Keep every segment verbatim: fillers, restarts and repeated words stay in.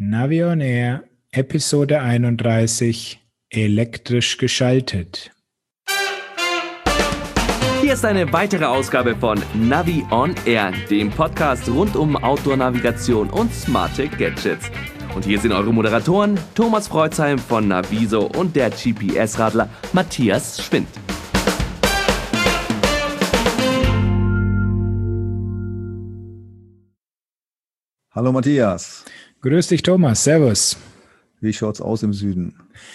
Navi on Air, Episode einunddreißig, elektrisch geschaltet. Hier ist eine weitere Ausgabe von Navi on Air, dem Podcast rund um Outdoor-Navigation und smarte Gadgets. Und hier sind eure Moderatoren Thomas Freuzheim von Naviso und der G P S-Radler Matthias Schwind. Hallo Matthias. Grüß dich Thomas, servus. Wie schaut's aus im Süden?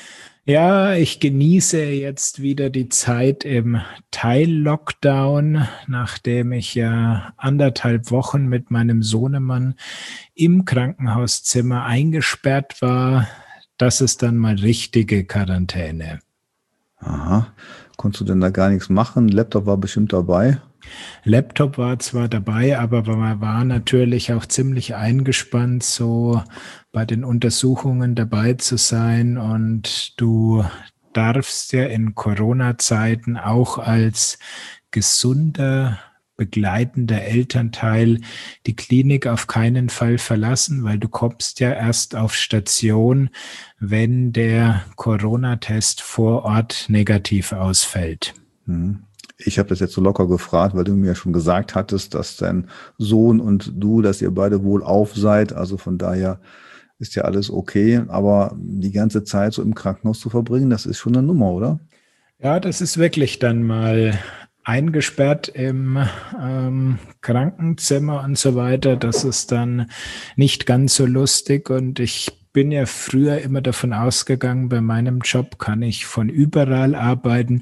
Ja, ich genieße jetzt wieder die Zeit im Teil-Lockdown, nachdem ich ja anderthalb Wochen mit meinem Sohnemann im Krankenhauszimmer eingesperrt war. Das ist dann mal richtige Quarantäne. Aha, konntest du denn da gar nichts machen? Laptop war bestimmt dabei? Laptop war zwar dabei, aber man war natürlich auch ziemlich eingespannt, so bei den Untersuchungen dabei zu sein. Und du darfst ja in Corona-Zeiten auch als gesunder, begleitender Elternteil die Klinik auf keinen Fall verlassen, weil du kommst ja erst auf Station, wenn der Corona-Test vor Ort negativ ausfällt. Hm. Ich habe das jetzt so locker gefragt, weil du mir schon gesagt hattest, dass dein Sohn und du, dass ihr beide wohlauf seid. Also von daher ist ja alles okay. Aber die ganze Zeit so im Krankenhaus zu verbringen, das ist schon eine Nummer, oder? Ja, das ist wirklich dann mal eingesperrt im ähm, Krankenzimmer und so weiter. Das ist dann nicht ganz so lustig. Und ich bin ja früher immer davon ausgegangen, bei meinem Job kann ich von überall arbeiten.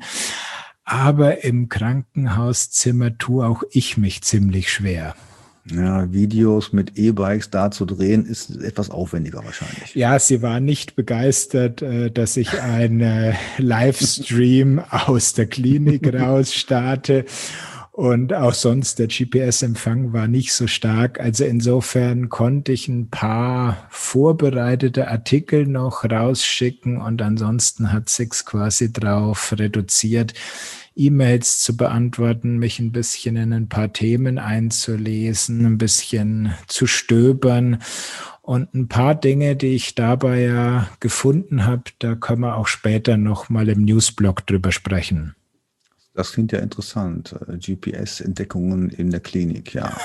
Aber im Krankenhauszimmer tue auch ich mich ziemlich schwer. Ja, Videos mit E-Bikes da zu drehen, ist etwas aufwendiger wahrscheinlich. Ja, sie war nicht begeistert, dass ich einen Livestream aus der Klinik raus starte. Und auch sonst, der G P S-Empfang war nicht so stark. Also insofern konnte ich ein paar vorbereitete Artikel noch rausschicken und ansonsten hat sich's quasi drauf reduziert, E-Mails zu beantworten, mich ein bisschen in ein paar Themen einzulesen, ein bisschen zu stöbern. Und ein paar Dinge, die ich dabei ja gefunden habe, da können wir auch später noch mal im Newsblog drüber sprechen. Das klingt ja interessant. G P S-Entdeckungen in der Klinik, ja.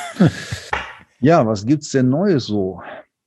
Ja, was gibt's denn Neues so?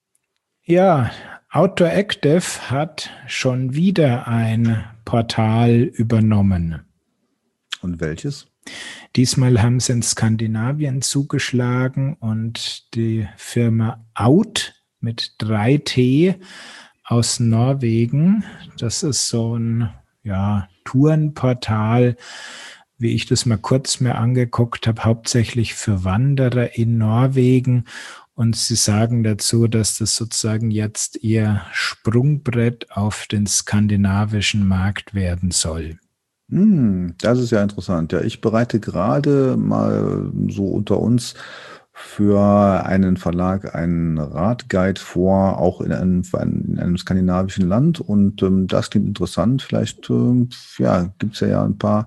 Ja, Outdoor Active hat schon wieder ein Portal übernommen. Und welches? Diesmal haben sie in Skandinavien zugeschlagen und die Firma Out mit drei T aus Norwegen. Das ist so ein ja, Tourenportal, wie ich das mal kurz mir angeguckt habe, hauptsächlich für Wanderer in Norwegen. Und sie sagen dazu, dass das sozusagen jetzt ihr Sprungbrett auf den skandinavischen Markt werden soll. Hm, das ist ja interessant. Ja, ich bereite gerade mal so unter uns für einen Verlag einen Radguide vor, auch in einem, in einem skandinavischen Land. Und ähm, das klingt interessant. Vielleicht ähm, ja, gibt es ja, ja ein paar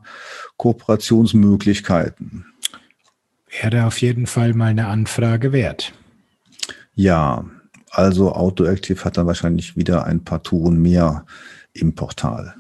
Kooperationsmöglichkeiten. Wäre auf jeden Fall mal eine Anfrage wert. Ja, also Outdoor Active hat dann wahrscheinlich wieder ein paar Touren mehr im Portal.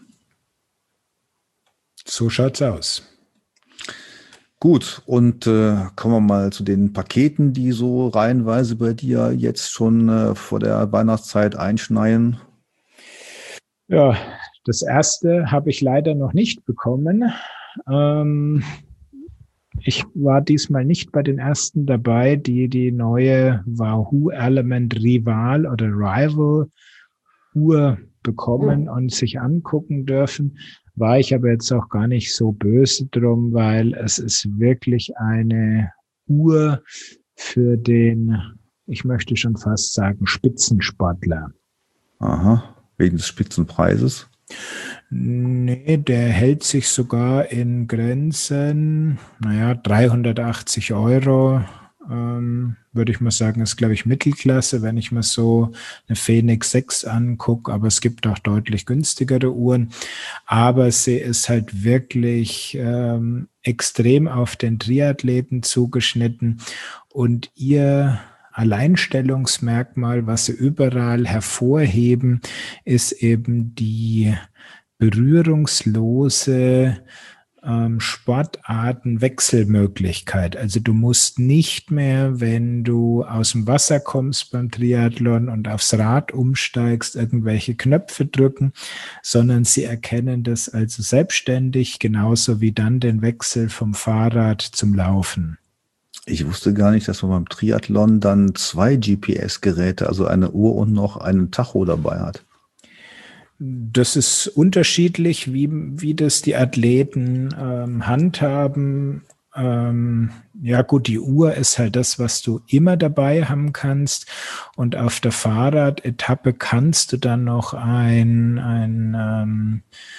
So schaut's aus. Gut, und äh, kommen wir mal zu den Paketen, die so reihenweise bei dir jetzt schon äh, vor der Weihnachtszeit einschneien. Ja, das erste habe ich leider noch nicht bekommen. Ähm, ich war diesmal nicht bei den ersten dabei, die die neue Wahoo Element Rival oder Rival Uhr bekommen und sich angucken dürfen. War ich aber jetzt auch gar nicht so böse drum, weil es ist wirklich eine Uhr für den, ich möchte schon fast sagen, Spitzensportler. Aha, wegen des Spitzenpreises? Nee, der hält sich sogar in Grenzen, naja, dreihundertachtzig Euro. Ähm, würde ich mal sagen, ist, glaube ich, Mittelklasse, wenn ich mir so eine Fenix sechs angucke, aber es gibt auch deutlich günstigere Uhren, aber sie ist halt wirklich ähm, extrem auf den Triathleten zugeschnitten und ihr Alleinstellungsmerkmal, was sie überall hervorheben, ist eben die berührungslose ähm, Sportartenwechselmöglichkeit. Also du musst nicht mehr, wenn du aus dem Wasser kommst beim Triathlon und aufs Rad umsteigst, irgendwelche Knöpfe drücken, sondern sie erkennen das also selbstständig, genauso wie dann den Wechsel vom Fahrrad zum Laufen. Ich wusste gar nicht, dass man beim Triathlon dann zwei G P S-Geräte, also eine Uhr und noch einen Tacho dabei hat. Das ist unterschiedlich, wie, wie das die Athleten ähm, handhaben. Ähm, ja gut, die Uhr ist halt das, was du immer dabei haben kannst. Und auf der Fahrrad-Etappe kannst du dann noch ein, ein ähm,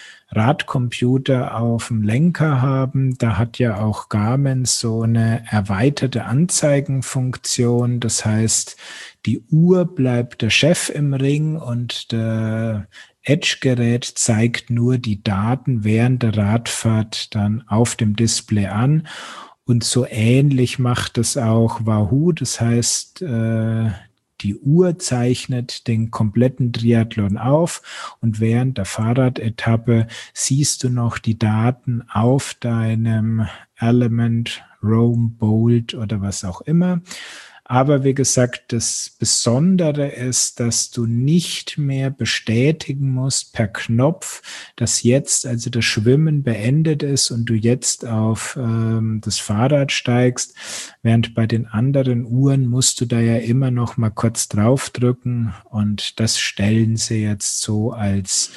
Radcomputer auf dem Lenker haben. Da hat ja auch Garmin so eine erweiterte Anzeigenfunktion. Das heißt, die Uhr bleibt der Chef im Ring und der Edge-Gerät zeigt nur die Daten während der Radfahrt dann auf dem Display an. Und so ähnlich macht es auch Wahoo. Das heißt, äh, die Uhr zeichnet den kompletten Triathlon auf und während der Fahrradetappe siehst du noch die Daten auf deinem Element, Roam, Bolt oder was auch immer. Aber wie gesagt, das Besondere ist, dass du nicht mehr bestätigen musst per Knopf, dass jetzt also das Schwimmen beendet ist und du jetzt auf ähm, das Fahrrad steigst, während bei den anderen Uhren musst du da ja immer noch mal kurz draufdrücken und das stellen sie jetzt so als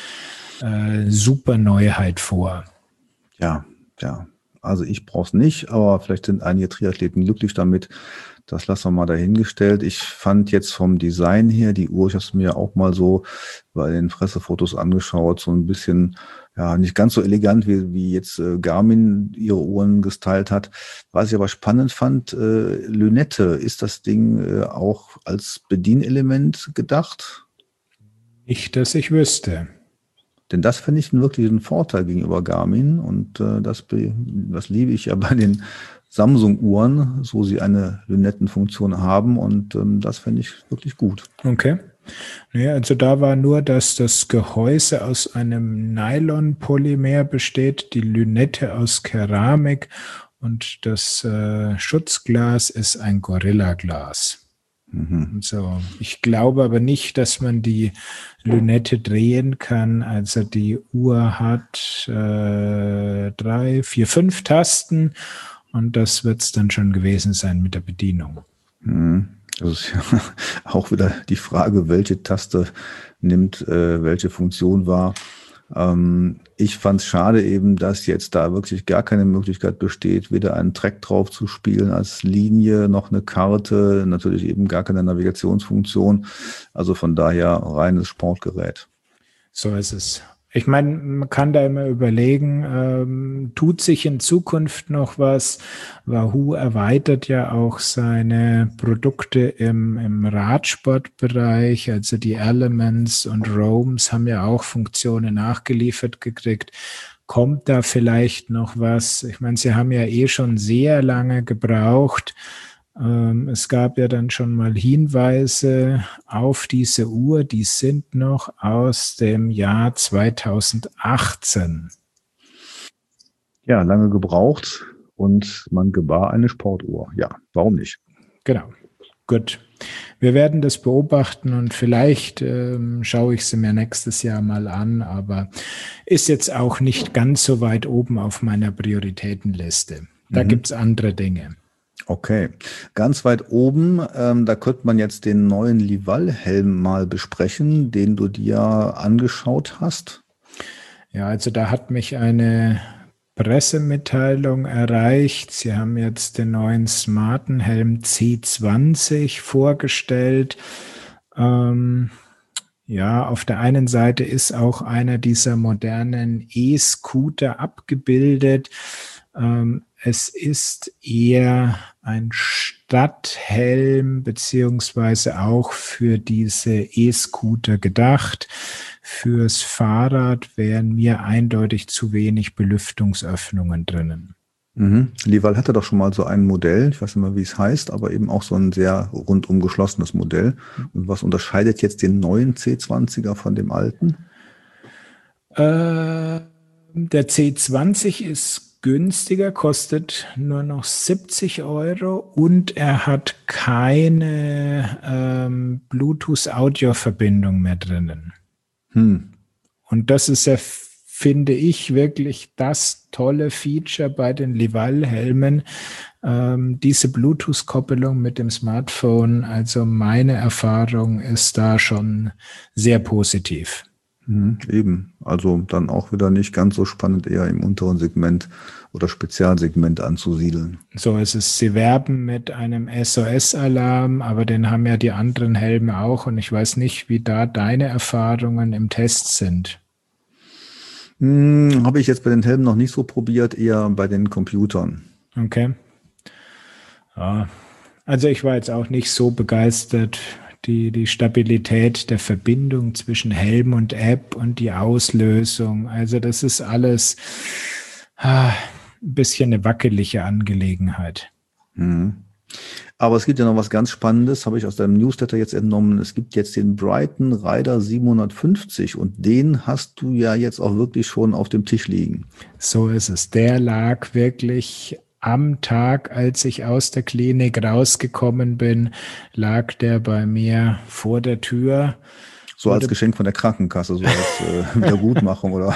äh, super Neuheit vor. Ja, ja. Also ich brauche es nicht, aber vielleicht sind einige Triathleten glücklich damit. Das lassen wir mal dahingestellt. Ich fand jetzt vom Design her die Uhr, ich habe es mir auch mal so bei den Pressefotos angeschaut, so ein bisschen, ja, nicht ganz so elegant, wie, wie jetzt äh, Garmin ihre Uhren gestylt hat. Was ich aber spannend fand, äh, Lünette, ist das Ding äh, auch als Bedienelement gedacht? Nicht, dass ich wüsste. Denn das finde ich wirklich einen Vorteil gegenüber Garmin und äh, das, das liebe ich ja bei den Samsung-Uhren, so sie eine Lünettenfunktion haben und ähm, das finde ich wirklich gut. Okay. Ja, also da war nur, dass das Gehäuse aus einem Nylon-Polymer besteht, die Lünette aus Keramik und das äh, Schutzglas ist ein Gorilla-Glas. Mhm. So, ich glaube aber nicht, dass man die Lünette drehen kann. Also die Uhr hat äh, drei, vier, fünf Tasten und das wird es dann schon gewesen sein mit der Bedienung. Das ist ja auch wieder die Frage, welche Taste nimmt, äh, welche Funktion wahr. Ähm, ich fand es schade eben, dass jetzt da wirklich gar keine Möglichkeit besteht, weder einen Track drauf zu spielen als Linie, noch eine Karte, natürlich eben gar keine Navigationsfunktion. Also von daher reines Sportgerät. So ist es. Ich meine, man kann da immer überlegen, ähm, tut sich in Zukunft noch was? Wahoo erweitert ja auch seine Produkte im, im Radsportbereich, also die Elements und Roams haben ja auch Funktionen nachgeliefert gekriegt. Kommt da vielleicht noch was? Ich meine, sie haben ja eh schon sehr lange gebraucht. Es gab ja dann schon mal Hinweise auf diese Uhr, die sind noch aus dem Jahr zweitausendachtzehn. Ja, lange gebraucht und man gebar eine Sportuhr. Ja, warum nicht? Genau, gut. Wir werden das beobachten und vielleicht ähm, schaue ich sie mir nächstes Jahr mal an, aber ist jetzt auch nicht ganz so weit oben auf meiner Prioritätenliste. Da mhm. gibt es andere Dinge. Okay, ganz weit oben, ähm, da könnte man jetzt den neuen Lival-Helm mal besprechen, den du dir angeschaut hast. Ja, also da hat mich eine Pressemitteilung erreicht. Sie haben jetzt den neuen smarten Helm C zwanzig vorgestellt. Ähm, ja, auf der einen Seite ist auch einer dieser modernen E-Scooter abgebildet. Ähm, es ist eher ein Stadthelm beziehungsweise auch für diese E-Scooter gedacht. Fürs Fahrrad wären mir eindeutig zu wenig Belüftungsöffnungen drinnen. Mhm. Lival hatte doch schon mal so ein Modell, ich weiß nicht mehr, wie es heißt, aber eben auch so ein sehr rundum geschlossenes Modell. Und was unterscheidet jetzt den neuen C zwanziger von dem alten? Äh, der C zwanzig ist günstiger, kostet nur noch siebzig Euro und er hat keine ähm, Bluetooth-Audio-Verbindung mehr drinnen. Hm. Und das ist ja, finde ich, wirklich das tolle Feature bei den Lival-Helmen, ähm, diese Bluetooth-Koppelung mit dem Smartphone. Also meine Erfahrung ist da schon sehr positiv. Mhm, eben, also dann auch wieder nicht ganz so spannend, eher im unteren Segment oder Spezialsegment anzusiedeln. So ist es. Sie werben mit einem S O S-Alarm, aber den haben ja die anderen Helme auch und ich weiß nicht, wie da deine Erfahrungen im Test sind. Hm, habe ich jetzt bei den Helmen noch nicht so probiert, eher bei den Computern. Okay. Ja. Also ich war jetzt auch nicht so begeistert. Die, die Stabilität der Verbindung zwischen Helm und App und die Auslösung. Also das ist alles ah, ein bisschen eine wackelige Angelegenheit. Mhm. Aber es gibt ja noch was ganz Spannendes, habe ich aus deinem Newsletter jetzt entnommen. Es gibt jetzt den Brighton Rider siebenhundertfünfzig und den hast du ja jetzt auch wirklich schon auf dem Tisch liegen. So ist es. Der lag wirklich am Tag, als ich aus der Klinik rausgekommen bin, lag der bei mir vor der Tür. So als Geschenk von der Krankenkasse, so als äh, Wiedergutmachung, oder?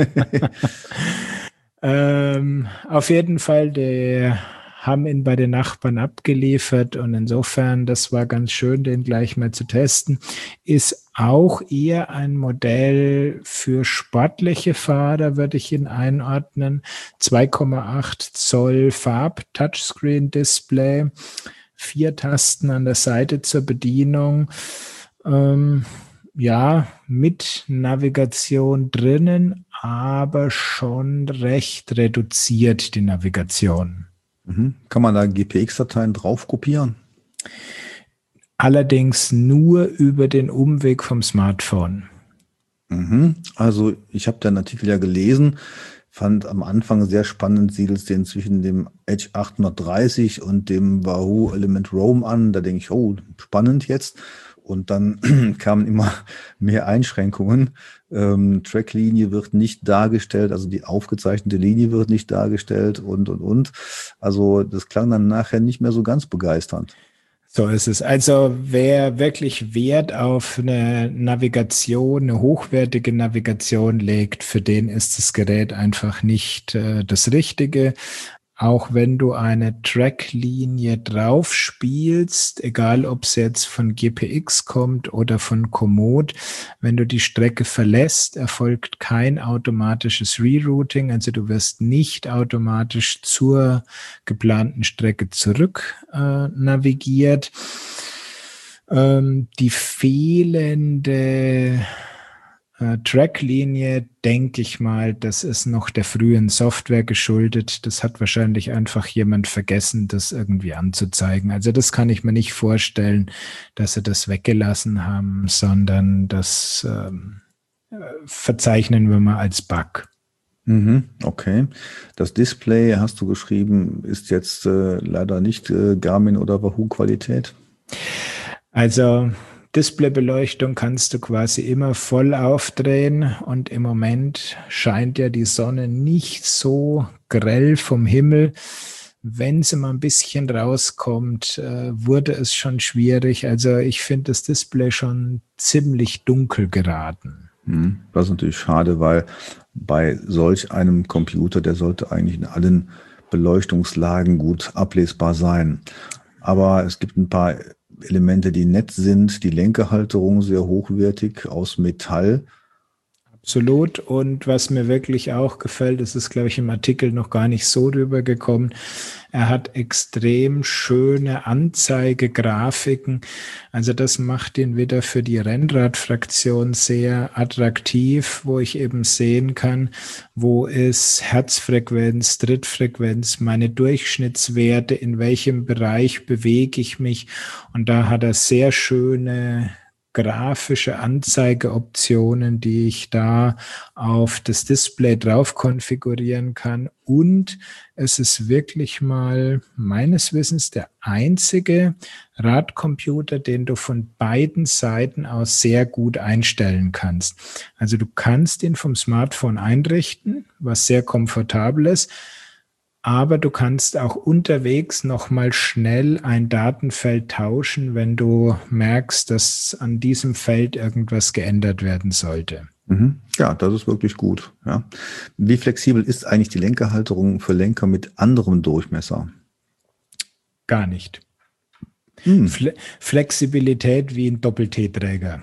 ähm, auf jeden Fall, der haben ihn bei den Nachbarn abgeliefert und insofern, das war ganz schön, den gleich mal zu testen. Ist auch eher ein Modell für sportliche Fahrer, würde ich ihn einordnen. zwei Komma acht Zoll Farb-Touchscreen-Display, vier Tasten an der Seite zur Bedienung. Ähm, ja, mit Navigation drinnen, aber schon recht reduziert, die Navigation. Mhm. Kann man da G P X-Dateien drauf kopieren? Allerdings nur über den Umweg vom Smartphone. Mhm. Also ich habe den Artikel ja gelesen, fand am Anfang sehr spannend, siedelst den zwischen dem Edge achthundertdreißig und dem Wahoo Element Roam an. Da denke ich, oh, spannend jetzt. Und dann kamen immer mehr Einschränkungen. Ähm, Tracklinie wird nicht dargestellt, also die aufgezeichnete Linie wird nicht dargestellt und, und, und. Also das klang dann nachher nicht mehr so ganz begeisternd. So ist es. Also wer wirklich Wert auf eine Navigation, eine hochwertige Navigation legt, für den ist das Gerät einfach nicht äh, das Richtige. Auch wenn du eine Tracklinie drauf spielst, egal ob es jetzt von G P X kommt oder von Komoot, wenn du die Strecke verlässt, erfolgt kein automatisches Rerouting. Also du wirst nicht automatisch zur geplanten Strecke zurück äh, navigiert. Ähm, die fehlende Äh, Tracklinie, denke ich mal, das ist noch der frühen Software geschuldet. Das hat wahrscheinlich einfach jemand vergessen, das irgendwie anzuzeigen. Also das kann ich mir nicht vorstellen, dass sie das weggelassen haben, sondern das ähm, verzeichnen wir mal als Bug. Mhm, okay. Das Display, hast du geschrieben, ist jetzt äh, leider nicht äh, Garmin oder Wahoo-Qualität? Also Displaybeleuchtung kannst du quasi immer voll aufdrehen und im Moment scheint ja die Sonne nicht so grell vom Himmel. Wenn sie mal ein bisschen rauskommt, äh, wurde es schon schwierig. Also ich finde das Display schon ziemlich dunkel geraten. Hm, das ist natürlich schade, weil bei solch einem Computer, der sollte eigentlich in allen Beleuchtungslagen gut ablesbar sein. Aber es gibt ein paar Elemente, die nett sind, die Lenkerhalterung sehr hochwertig aus Metall. Absolut. Und was mir wirklich auch gefällt, das ist, glaube ich, im Artikel noch gar nicht so rübergekommen. Er hat extrem schöne Anzeigegrafiken. Also das macht ihn wieder für die Rennradfraktion sehr attraktiv, wo ich eben sehen kann, wo ist Herzfrequenz, Trittfrequenz, meine Durchschnittswerte, in welchem Bereich bewege ich mich. Und da hat er sehr schöne grafische Anzeigeoptionen, die ich da auf das Display drauf konfigurieren kann. Und es ist wirklich mal meines Wissens der einzige Radcomputer, den du von beiden Seiten aus sehr gut einstellen kannst. Also du kannst ihn vom Smartphone einrichten, was sehr komfortabel ist. Aber du kannst auch unterwegs nochmal schnell ein Datenfeld tauschen, wenn du merkst, dass an diesem Feld irgendwas geändert werden sollte. Mhm. Ja, das ist wirklich gut. Ja. Wie flexibel ist eigentlich die Lenkerhalterung für Lenker mit anderem Durchmesser? Gar nicht. Hm. Fle- Flexibilität wie ein Doppel-T-Träger.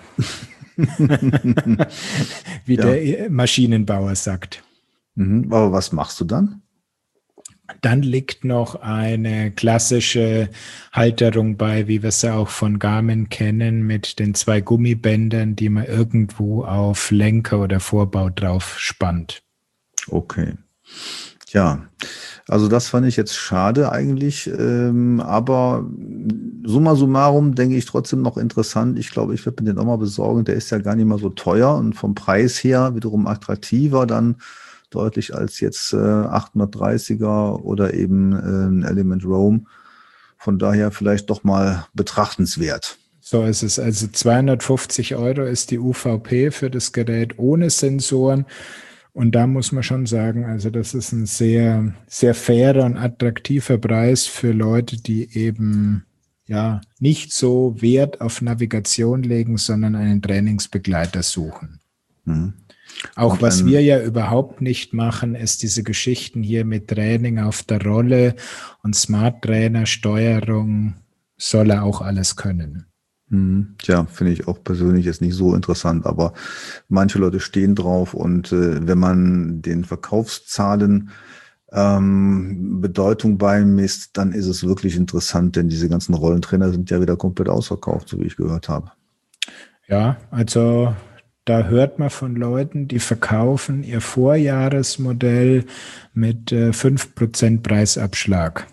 Wie Ja. der Maschinenbauer sagt. Mhm. Aber was machst du dann? Dann liegt noch eine klassische Halterung bei, wie wir es ja auch von Garmin kennen, mit den zwei Gummibändern, die man irgendwo auf Lenker oder Vorbau drauf spannt. Okay. Ja, also das fand ich jetzt schade eigentlich, ähm, aber summa summarum denke ich trotzdem noch interessant. Ich glaube, ich werde mir den auch mal besorgen. Der ist ja gar nicht mal so teuer und vom Preis her wiederum attraktiver dann deutlich als jetzt äh, achthundertdreißiger oder eben äh, Element Roam. Von daher vielleicht doch mal betrachtenswert. So ist es. Also zweihundertfünfzig Euro ist die U V P für das Gerät ohne Sensoren. Und da muss man schon sagen, also das ist ein sehr, sehr fairer und attraktiver Preis für Leute, die eben ja nicht so Wert auf Navigation legen, sondern einen Trainingsbegleiter suchen. Mhm. Auch Und was ein- wir ja überhaupt nicht machen, ist diese Geschichten hier mit Training auf der Rolle und Smart Trainer, Steuerung, soll er auch alles können. Mhm. Tja, finde ich auch persönlich jetzt nicht so interessant, aber manche Leute stehen drauf und äh, wenn man den Verkaufszahlen ähm, Bedeutung beimisst, dann ist es wirklich interessant, denn diese ganzen Rollentrainer sind ja wieder komplett ausverkauft, so wie ich gehört habe. Ja, also da hört man von Leuten, die verkaufen ihr Vorjahresmodell mit äh, fünf Prozent Preisabschlag.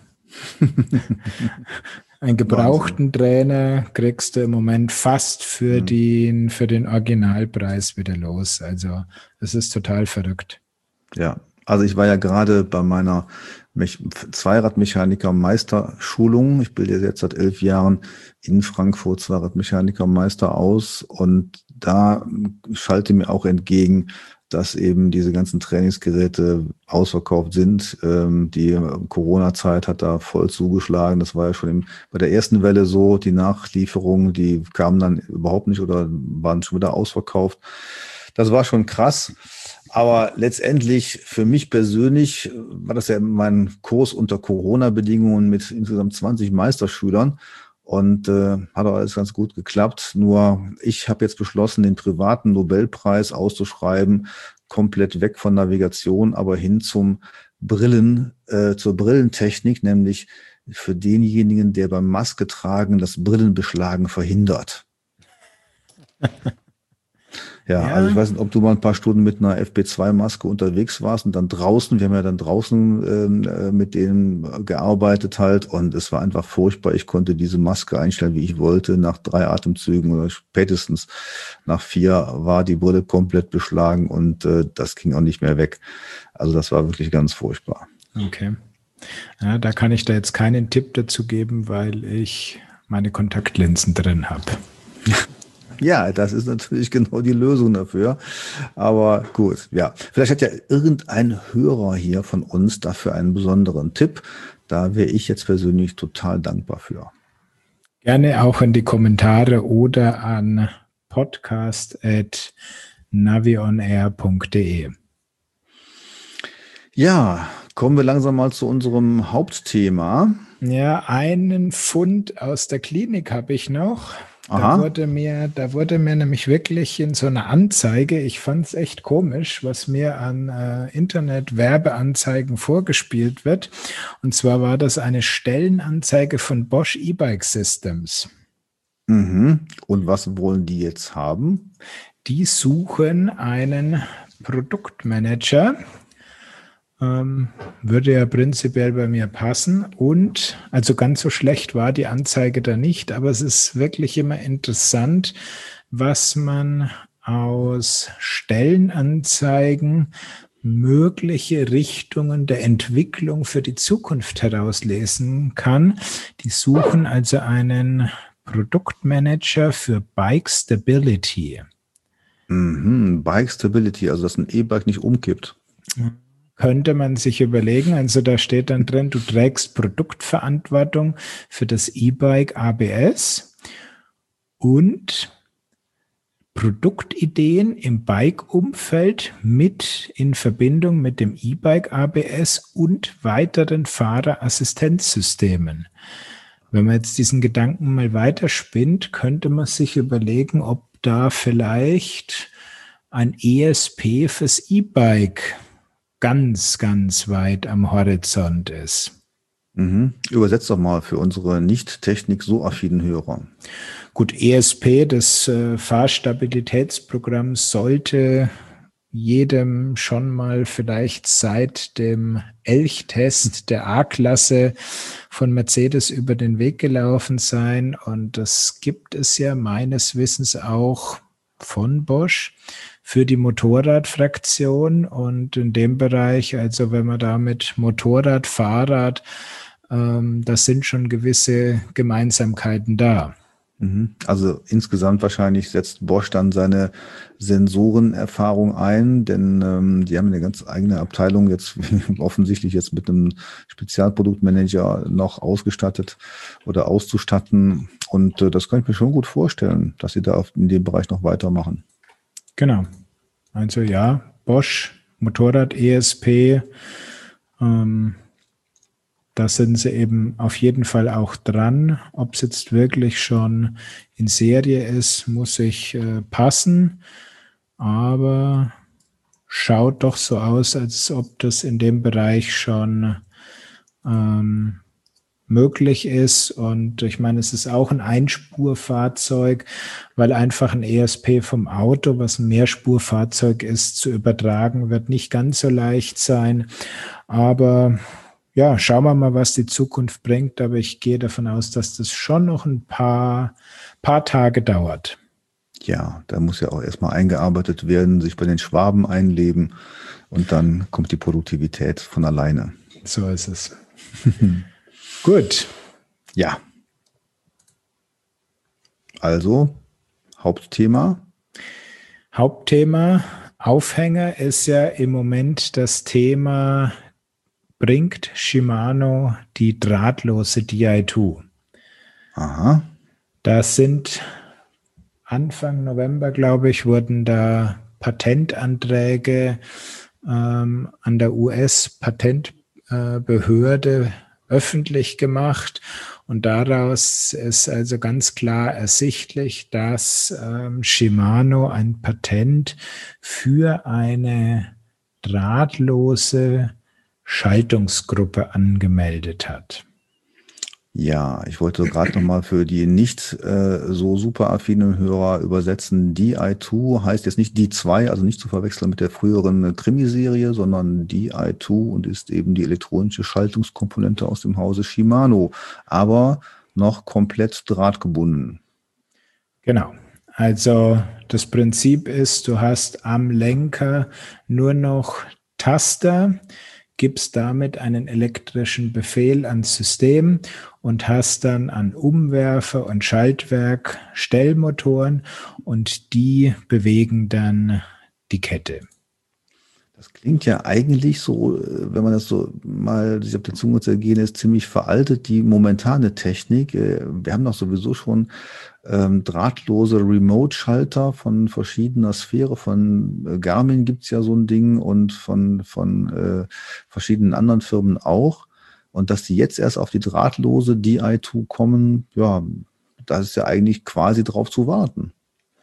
Einen gebrauchten Trainer kriegst du im Moment fast für, Mhm. den, für den Originalpreis wieder los. Also es ist total verrückt. Ja, also ich war ja gerade bei meiner Mech- Zweiradmechaniker-Meisterschulung. Ich bilde jetzt seit elf Jahren in Frankfurt Zweiradmechaniker-Meister aus und da schalte mir auch entgegen, dass eben diese ganzen Trainingsgeräte ausverkauft sind. Ähm, die Corona-Zeit hat da voll zugeschlagen. Das war ja schon im, bei der ersten Welle so. Die Nachlieferungen, die kamen dann überhaupt nicht oder waren schon wieder ausverkauft. Das war schon krass. Aber letztendlich für mich persönlich war das ja mein Kurs unter Corona-Bedingungen mit insgesamt zwanzig Meisterschülern und äh, hat auch alles ganz gut geklappt. Nur ich habe jetzt beschlossen, den privaten Nobelpreis auszuschreiben, komplett weg von Navigation, aber hin zum Brillen, äh, zur Brillentechnik, nämlich für denjenigen, der beim Maske tragen das Brillenbeschlagen verhindert. Ja, Ja. also ich weiß nicht, ob du mal ein paar Stunden mit einer F P zwei Maske unterwegs warst und dann draußen, wir haben ja dann draußen ähm, äh, mit denen gearbeitet halt und es war einfach furchtbar. Ich konnte diese Maske einstellen, wie ich wollte. Nach drei Atemzügen oder spätestens nach vier war die Brille komplett beschlagen und äh, das ging auch nicht mehr weg. Also das war wirklich ganz furchtbar. Okay. Ja, da kann ich da jetzt keinen Tipp dazu geben, weil ich meine Kontaktlinsen drin habe. Ja, das ist natürlich genau die Lösung dafür. Aber gut, ja. Vielleicht hat ja irgendein Hörer hier von uns dafür einen besonderen Tipp. Da wäre ich jetzt persönlich total dankbar für. Gerne auch in die Kommentare oder an podcast at navionair punkt de. Ja, kommen wir langsam mal zu unserem Hauptthema. Ja, einen Fund aus der Klinik habe ich noch. Aha. Da wurde mir, da wurde mir nämlich wirklich in so einer Anzeige, ich fand es echt komisch, was mir an äh, Internet-Werbeanzeigen vorgespielt wird. Und zwar war das eine Stellenanzeige von Bosch E-Bike Systems. Mhm. Und was wollen die jetzt haben? Die suchen einen Produktmanager. Ähm, würde ja prinzipiell bei mir passen und also ganz so schlecht war die Anzeige da nicht, aber es ist wirklich immer interessant, was man aus Stellenanzeigen mögliche Richtungen der Entwicklung für die Zukunft herauslesen kann. Die suchen also einen Produktmanager für Bike Stability. Mhm, Bike Stability, also dass ein E-Bike nicht umkippt. Könnte man sich überlegen, also da steht dann drin, du trägst Produktverantwortung für das E-Bike A B S und Produktideen im Bike-Umfeld mit in Verbindung mit dem E-Bike A B S und weiteren Fahrerassistenzsystemen. Wenn man jetzt diesen Gedanken mal weiterspinnt, könnte man sich überlegen, ob da vielleicht ein E S P fürs E-Bike ganz, ganz weit am Horizont ist. Mhm. Übersetzt doch mal für unsere nicht Technik so affinen Hörer. Gut, E S P, das äh, Fahrstabilitätsprogramm, sollte jedem schon mal vielleicht seit dem Elchtest der A-Klasse von Mercedes über den Weg gelaufen sein. Und das gibt es ja meines Wissens auch von Bosch für die Motorradfraktion. Und in dem Bereich, also wenn man da mit Motorrad, Fahrrad, ähm, das sind schon gewisse Gemeinsamkeiten da. Also insgesamt wahrscheinlich setzt Bosch dann seine Sensorenerfahrung ein, denn ähm, die haben eine ganz eigene Abteilung jetzt offensichtlich jetzt mit einem Spezialproduktmanager noch ausgestattet oder auszustatten. Und äh, das kann ich mir schon gut vorstellen, dass sie da auf, in dem Bereich noch weitermachen. Genau. Also ja, Bosch, Motorrad, E S P, ähm, da sind sie eben auf jeden Fall auch dran. Ob es jetzt wirklich schon in Serie ist, muss ich äh, passen. Aber schaut doch so aus, als ob das in dem Bereich schon ähm, möglich ist. Und ich meine, es ist auch ein Einspurfahrzeug, weil einfach ein E S P vom Auto, was ein Mehrspurfahrzeug ist, zu übertragen, wird nicht ganz so leicht sein. Aber ja, schauen wir mal, was die Zukunft bringt, aber ich gehe davon aus, dass das schon noch ein paar, paar Tage dauert. Ja, da muss ja auch erstmal eingearbeitet werden, sich bei den Schwaben einleben und dann kommt die Produktivität von alleine. So ist es. Gut. Ja. Also, Hauptthema. Hauptthema, Aufhänger ist ja im Moment das Thema, bringt Shimano die drahtlose D I zwei. Aha. Das sind Anfang November, glaube ich, wurden da Patentanträge ähm, an der U S-Patentbehörde äh, öffentlich gemacht. Und daraus ist also ganz klar ersichtlich, dass ähm, Shimano ein Patent für eine drahtlose Schaltungsgruppe angemeldet hat. Ja, ich wollte gerade nochmal für die nicht äh, so super affinen Hörer übersetzen. D I zwei heißt jetzt nicht D zwei, also nicht zu verwechseln mit der früheren Krimiserie, sondern D I zwei und ist eben die elektronische Schaltungskomponente aus dem Hause Shimano, aber noch komplett drahtgebunden. Genau. Also das Prinzip ist, du hast am Lenker nur noch Taster, gibst damit einen elektrischen Befehl ans System und hast dann an Umwerfer und Schaltwerk Stellmotoren und die bewegen dann die Kette. Das klingt ja eigentlich so, wenn man das so mal sich auf der Zunge zergehen ist, ziemlich veraltet, die momentane Technik. Wir haben doch sowieso schon ähm, drahtlose Remote-Schalter von verschiedener Sphäre. Von Garmin gibt's ja so ein Ding und von, von äh, verschiedenen anderen Firmen auch. Und dass die jetzt erst auf die drahtlose D I zwei kommen, ja, das ist ja eigentlich quasi drauf zu warten.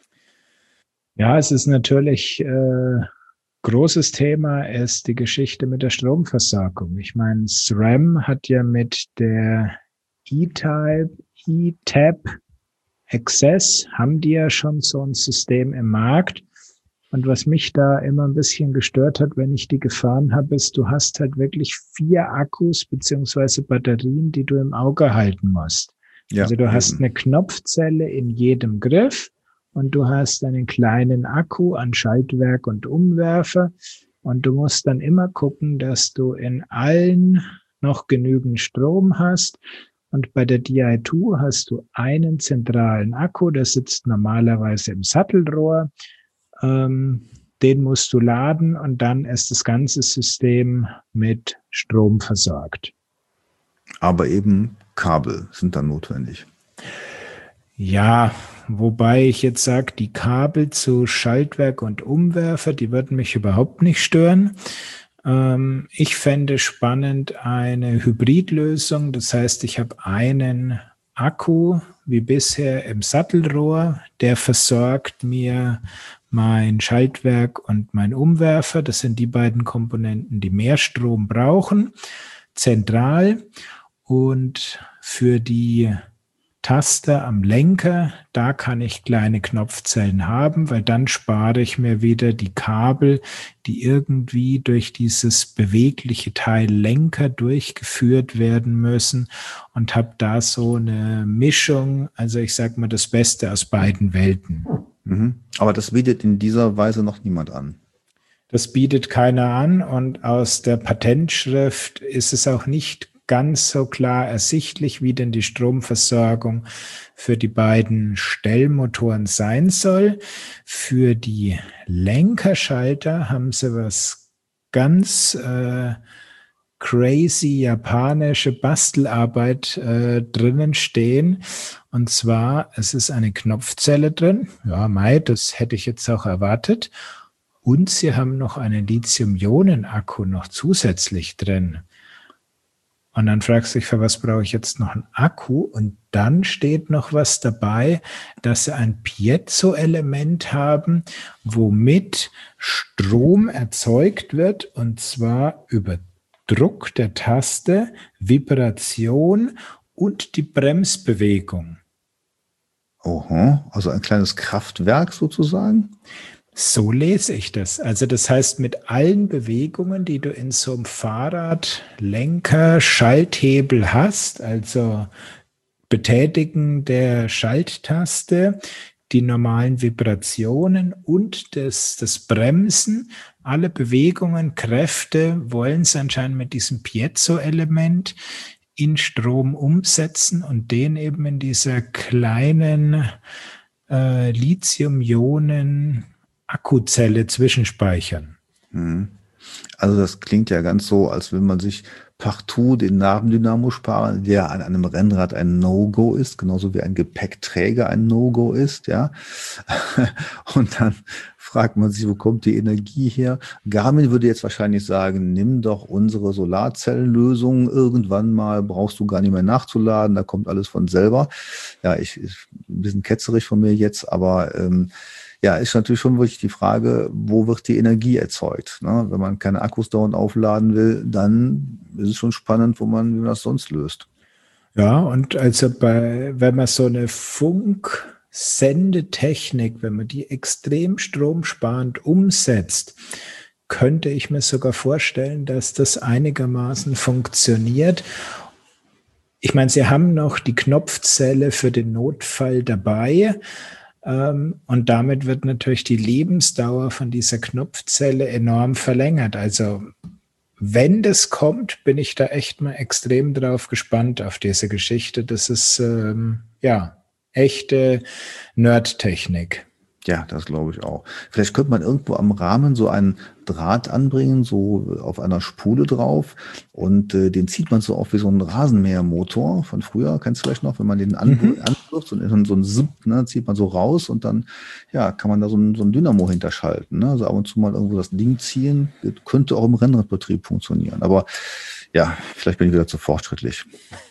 Ja, es ist natürlich... Äh Großes Thema ist die Geschichte mit der Stromversorgung. Ich meine, SRAM hat ja mit der E-Type, E-Tab Access, haben die ja schon so ein System im Markt. Und was mich da immer ein bisschen gestört hat, wenn ich die gefahren habe, ist, du hast halt wirklich vier Akkus beziehungsweise Batterien, die du im Auge halten musst. Ja, also du eben. hast eine Knopfzelle in jedem Griff und du hast einen kleinen Akku an Schaltwerk und Umwerfer und du musst dann immer gucken, dass du in allen noch genügend Strom hast. Und bei der D I zwei hast du einen zentralen Akku, der sitzt normalerweise im Sattelrohr. Ähm, den musst du laden und dann ist das ganze System mit Strom versorgt. Aber eben Kabel sind dann notwendig. Ja, wobei ich jetzt sage, die Kabel zu Schaltwerk und Umwerfer, die würden mich überhaupt nicht stören. Ähm, ich fände spannend eine Hybridlösung. Das heißt, ich habe einen Akku wie bisher im Sattelrohr, der versorgt mir mein Schaltwerk und mein Umwerfer. Das sind die beiden Komponenten, die mehr Strom brauchen, zentral. Und für die Taster am Lenker, da kann ich kleine Knopfzellen haben, weil dann spare ich mir wieder die Kabel, die irgendwie durch dieses bewegliche Teil Lenker durchgeführt werden müssen und habe da so eine Mischung, also ich sage mal das Beste aus beiden Welten. Mhm. Aber das bietet in dieser Weise noch niemand an. Das bietet keiner an und aus der Patentschrift ist es auch nicht ganz so klar ersichtlich, wie denn die Stromversorgung für die beiden Stellmotoren sein soll. Für die Lenkerschalter haben sie was ganz äh, crazy japanische Bastelarbeit äh, drinnen stehen. Und zwar, es ist eine Knopfzelle drin. Ja, mei, das hätte ich jetzt auch erwartet. Und sie haben noch einen Lithium-Ionen-Akku noch zusätzlich drin. Und dann fragst du dich, für was brauche ich jetzt noch einen Akku? Und dann steht noch was dabei, dass sie ein Piezo-Element haben, womit Strom erzeugt wird, und zwar über Druck der Taste, Vibration und die Bremsbewegung. Oha, also ein kleines Kraftwerk sozusagen? So lese ich das. Also das heißt, mit allen Bewegungen, die du in so einem Fahrrad, Lenker, Schalthebel hast, also Betätigen der Schalttaste, die normalen Vibrationen und das, das Bremsen, alle Bewegungen, Kräfte wollen es anscheinend mit diesem Piezo-Element in Strom umsetzen und den eben in dieser kleinen äh, Lithium-Ionen Akkuzelle zwischenspeichern. Also das klingt ja ganz so, als wenn man sich partout den Nabendynamo sparen, der an einem Rennrad ein No-Go ist, genauso wie ein Gepäckträger ein No-Go ist, ja. Und dann fragt man sich, wo kommt die Energie her? Garmin würde jetzt wahrscheinlich sagen, nimm doch unsere Solarzellenlösung, irgendwann mal brauchst du gar nicht mehr nachzuladen, da kommt alles von selber. Ja, ich, ich ein bisschen ketzerig von mir jetzt, aber ähm, ja, ist natürlich schon wirklich die Frage, wo wird die Energie erzeugt? Ne? Wenn man keine Akkus dauernd aufladen will, dann ist es schon spannend, wo man, wie man das sonst löst. Ja, und also bei, wenn man so eine Funksendetechnik, wenn man die extrem stromsparend umsetzt, könnte ich mir sogar vorstellen, dass das einigermaßen funktioniert. Ich meine, sie haben noch die Knopfzelle für den Notfall dabei. Und damit wird natürlich die Lebensdauer von dieser Knopfzelle enorm verlängert. Also wenn das kommt, bin ich da echt mal extrem drauf gespannt auf diese Geschichte. Das ist ähm, ja echte Nerdtechnik. Ja, das glaube ich auch. Vielleicht könnte man irgendwo am Rahmen so einen Draht anbringen, so auf einer Spule drauf, und äh, den zieht man so auf wie so ein Rasenmähermotor von früher, kennst du vielleicht noch, wenn man den Mhm. anwirft und in so ein Zip, ne, zieht man so raus und dann ja, kann man da so ein, so ein Dynamo hinterschalten. Ne? Also ab und zu mal irgendwo das Ding ziehen, könnte auch im Rennradbetrieb funktionieren. Aber ja, vielleicht bin ich wieder zu fortschrittlich.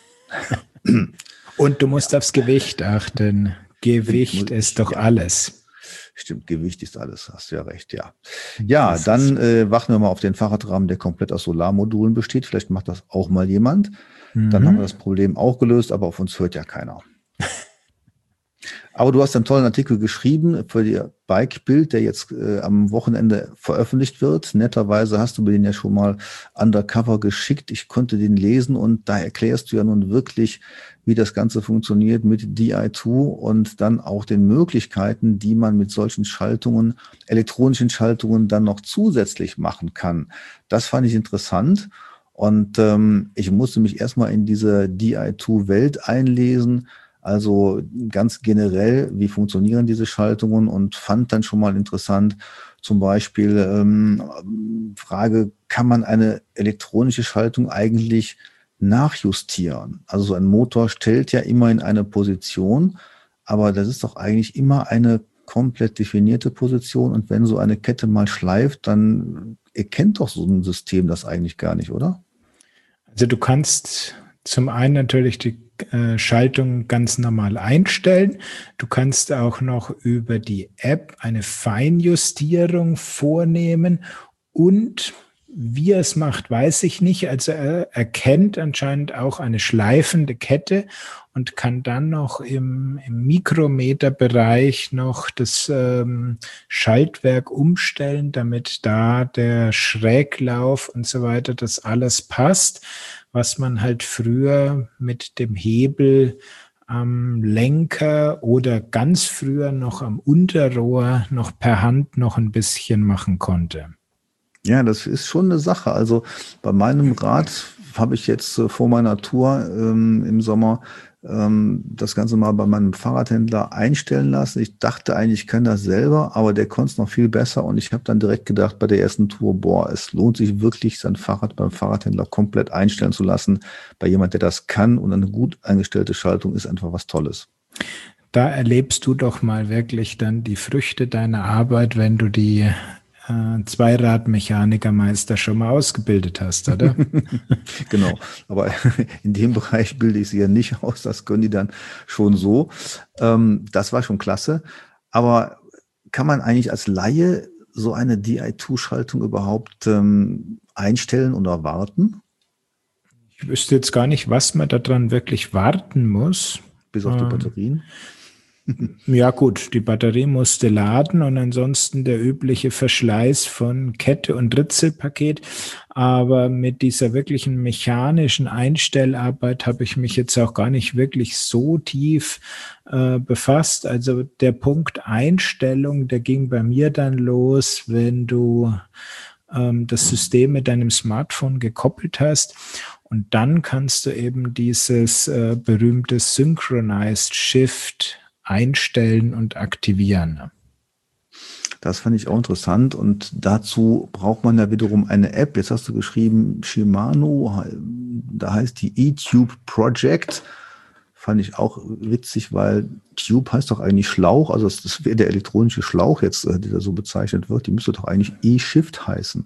Und du musst aufs Gewicht achten. Gewicht ist doch Ja. alles. Stimmt, Gewicht ist alles, hast du ja recht, ja. Ja, dann äh, warten wir mal auf den Fahrradrahmen, der komplett aus Solarmodulen besteht. Vielleicht macht das auch mal jemand. Dann Mhm. haben wir das Problem auch gelöst, aber auf uns hört ja keiner. Aber du hast einen tollen Artikel geschrieben für die Bike-Bild, der jetzt äh, am Wochenende veröffentlicht wird. Netterweise hast du mir den ja schon mal undercover geschickt. Ich konnte den lesen und da erklärst du ja nun wirklich, wie das Ganze funktioniert mit D I zwei und dann auch den Möglichkeiten, die man mit solchen Schaltungen, elektronischen Schaltungen dann noch zusätzlich machen kann. Das fand ich interessant und ähm, ich musste mich erstmal in diese D I zwei Welt einlesen. Also ganz generell, wie funktionieren diese Schaltungen und fand dann schon mal interessant, zum Beispiel ähm, Frage, kann man eine elektronische Schaltung eigentlich nachjustieren? Also so ein Motor stellt ja immer in eine Position, aber das ist doch eigentlich immer eine komplett definierte Position und wenn so eine Kette mal schleift, dann erkennt doch so ein System das eigentlich gar nicht, oder? Also du kannst zum einen natürlich die äh, Schaltung ganz normal einstellen. Du kannst auch noch über die App eine Feinjustierung vornehmen und wie er es macht, weiß ich nicht. Also er erkennt anscheinend auch eine schleifende Kette und kann dann noch im, im Mikrometerbereich noch das ähm, Schaltwerk umstellen, damit da der Schräglauf und so weiter, das alles passt, was man halt früher mit dem Hebel am Lenker oder ganz früher noch am Unterrohr noch per Hand noch ein bisschen machen konnte. Ja, das ist schon eine Sache. Also bei meinem Rad habe ich jetzt äh, vor meiner Tour ähm, im Sommer ähm, das Ganze mal bei meinem Fahrradhändler einstellen lassen. Ich dachte eigentlich, ich kann das selber, aber der konnte es noch viel besser und ich habe dann direkt gedacht bei der ersten Tour, boah, es lohnt sich wirklich, sein Fahrrad beim Fahrradhändler komplett einstellen zu lassen. Bei jemand, der das kann und eine gut eingestellte Schaltung ist einfach was Tolles. Da erlebst du doch mal wirklich dann die Früchte deiner Arbeit, wenn du die Zweiradmechanikermeister schon mal ausgebildet hast, oder? Genau, aber in dem Bereich bilde ich sie ja nicht aus, das können die dann schon so. Ähm, das war schon klasse, aber kann man eigentlich als Laie so eine D I zwei Schaltung überhaupt ähm, einstellen oder warten? Ich wüsste jetzt gar nicht, was man daran wirklich warten muss. Bis auf die ähm, Batterien? Ja gut, die Batterie musste laden und ansonsten der übliche Verschleiß von Kette und Ritzelpaket. Aber mit dieser wirklichen mechanischen Einstellarbeit habe ich mich jetzt auch gar nicht wirklich so tief äh, befasst. Also der Punkt Einstellung, der ging bei mir dann los, wenn du ähm, das System mit deinem Smartphone gekoppelt hast. Und dann kannst du eben dieses äh, berühmte Synchronized Shift einstellen und aktivieren. Das fand ich auch interessant und dazu braucht man ja wiederum eine App. Jetzt hast du geschrieben Shimano, da heißt die eTube Project. Fand ich auch witzig, weil Tube heißt doch eigentlich Schlauch, also das wäre der elektronische Schlauch jetzt, der so bezeichnet wird. Die müsste doch eigentlich eShift heißen.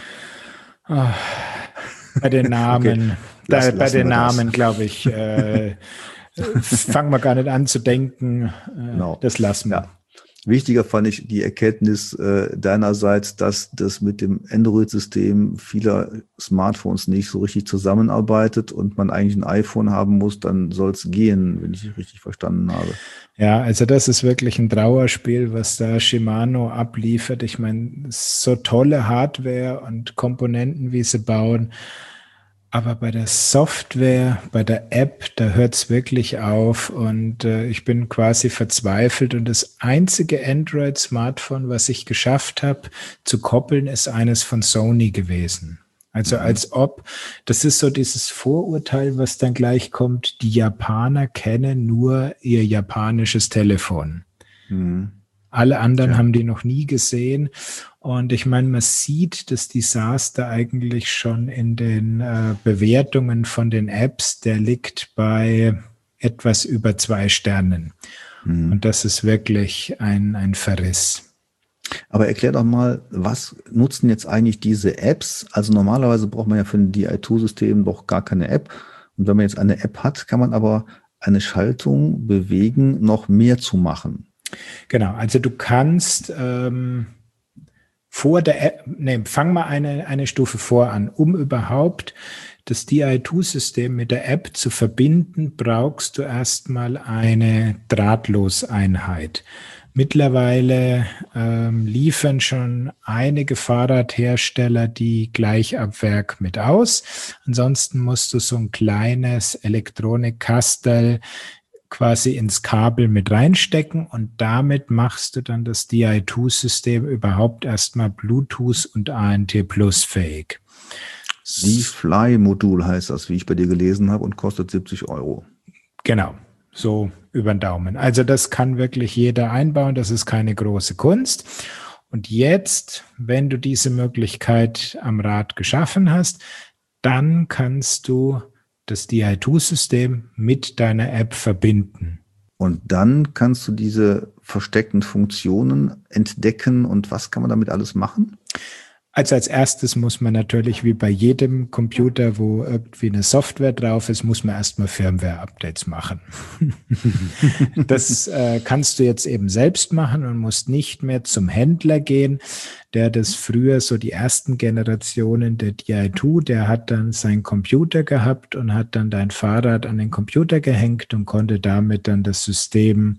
Ach, bei den Namen, okay, lass, da, bei den Namen glaube ich, äh, fangen wir gar nicht an zu denken, genau. Das lassen wir. Ja. Wichtiger fand ich die Erkenntnis äh, deinerseits, dass das mit dem Android-System vieler Smartphones nicht so richtig zusammenarbeitet und man eigentlich ein iPhone haben muss, dann soll es gehen, wenn ich richtig verstanden habe. Ja, also das ist wirklich ein Trauerspiel, was da Shimano abliefert. Ich meine, so tolle Hardware und Komponenten, wie sie bauen, aber bei der Software, bei der App, da hört es wirklich auf und äh, ich bin quasi verzweifelt und das einzige Android-Smartphone, was ich geschafft habe zu koppeln, ist eines von Sony gewesen. Also mhm. als ob, das ist so dieses Vorurteil, was dann gleich kommt, die Japaner kennen nur ihr japanisches Telefon. Mhm. Alle anderen ja. haben die noch nie gesehen. Und ich meine, man sieht das Desaster eigentlich schon in den äh, Bewertungen von den Apps. Der liegt bei etwas über zwei Sternen. Mhm. Und das ist wirklich ein, ein Verriss. Aber erklär doch mal, was nutzen jetzt eigentlich diese Apps? Also normalerweise braucht man ja für ein D I zwei System doch gar keine App. Und wenn man jetzt eine App hat, kann man aber eine Schaltung bewegen, noch mehr zu machen. Genau, also du kannst ähm, vor der App, nee, fang mal eine, eine Stufe vor an, um überhaupt das D I zwei System mit der App zu verbinden, brauchst du erstmal eine Drahtloseinheit. Mittlerweile ähm, liefern schon einige Fahrradhersteller die gleich ab Werk mit aus. Ansonsten musst du so ein kleines Elektronikkastel quasi ins Kabel mit reinstecken und damit machst du dann das D I zwei System überhaupt erstmal Bluetooth und A N T Plus fähig. Z-Fly-Modul heißt das, wie ich bei dir gelesen habe, und kostet siebzig Euro. Genau, so über den Daumen. Also das kann wirklich jeder einbauen, das ist keine große Kunst. Und jetzt, wenn du diese Möglichkeit am Rad geschaffen hast, dann kannst du das D I zwei System mit deiner App verbinden. Und dann kannst du diese versteckten Funktionen entdecken und was kann man damit alles machen? Also als erstes muss man natürlich wie bei jedem Computer, wo irgendwie eine Software drauf ist, muss man erstmal Firmware-Updates machen. Das äh, kannst du jetzt eben selbst machen und musst nicht mehr zum Händler gehen, der das früher so die ersten Generationen der D I zwei, der hat dann seinen Computer gehabt und hat dann dein Fahrrad an den Computer gehängt und konnte damit dann das System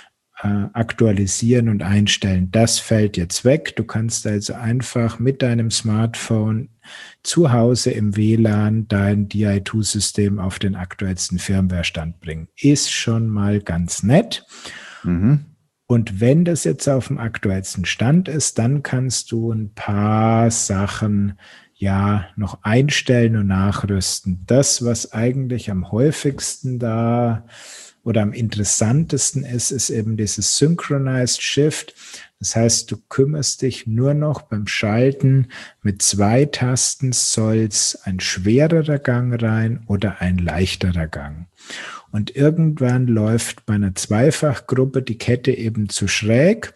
aktualisieren und einstellen. Das fällt jetzt weg. Du kannst also einfach mit deinem Smartphone zu Hause im W L A N dein D I zwei System auf den aktuellsten Firmware-Stand bringen. Ist schon mal ganz nett. Mhm. Und wenn das jetzt auf dem aktuellsten Stand ist, dann kannst du ein paar Sachen ja noch einstellen und nachrüsten. Das, was eigentlich am häufigsten da oder am interessantesten ist, ist eben dieses Synchronized Shift. Das heißt, du kümmerst dich nur noch beim Schalten mit zwei Tasten, soll es ein schwererer Gang rein oder ein leichterer Gang. Und irgendwann läuft bei einer Zweifachgruppe die Kette eben zu schräg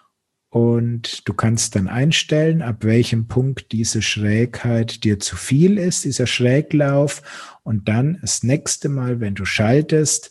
und du kannst dann einstellen, ab welchem Punkt diese Schrägheit dir zu viel ist, dieser Schräglauf. Und dann das nächste Mal, wenn du schaltest,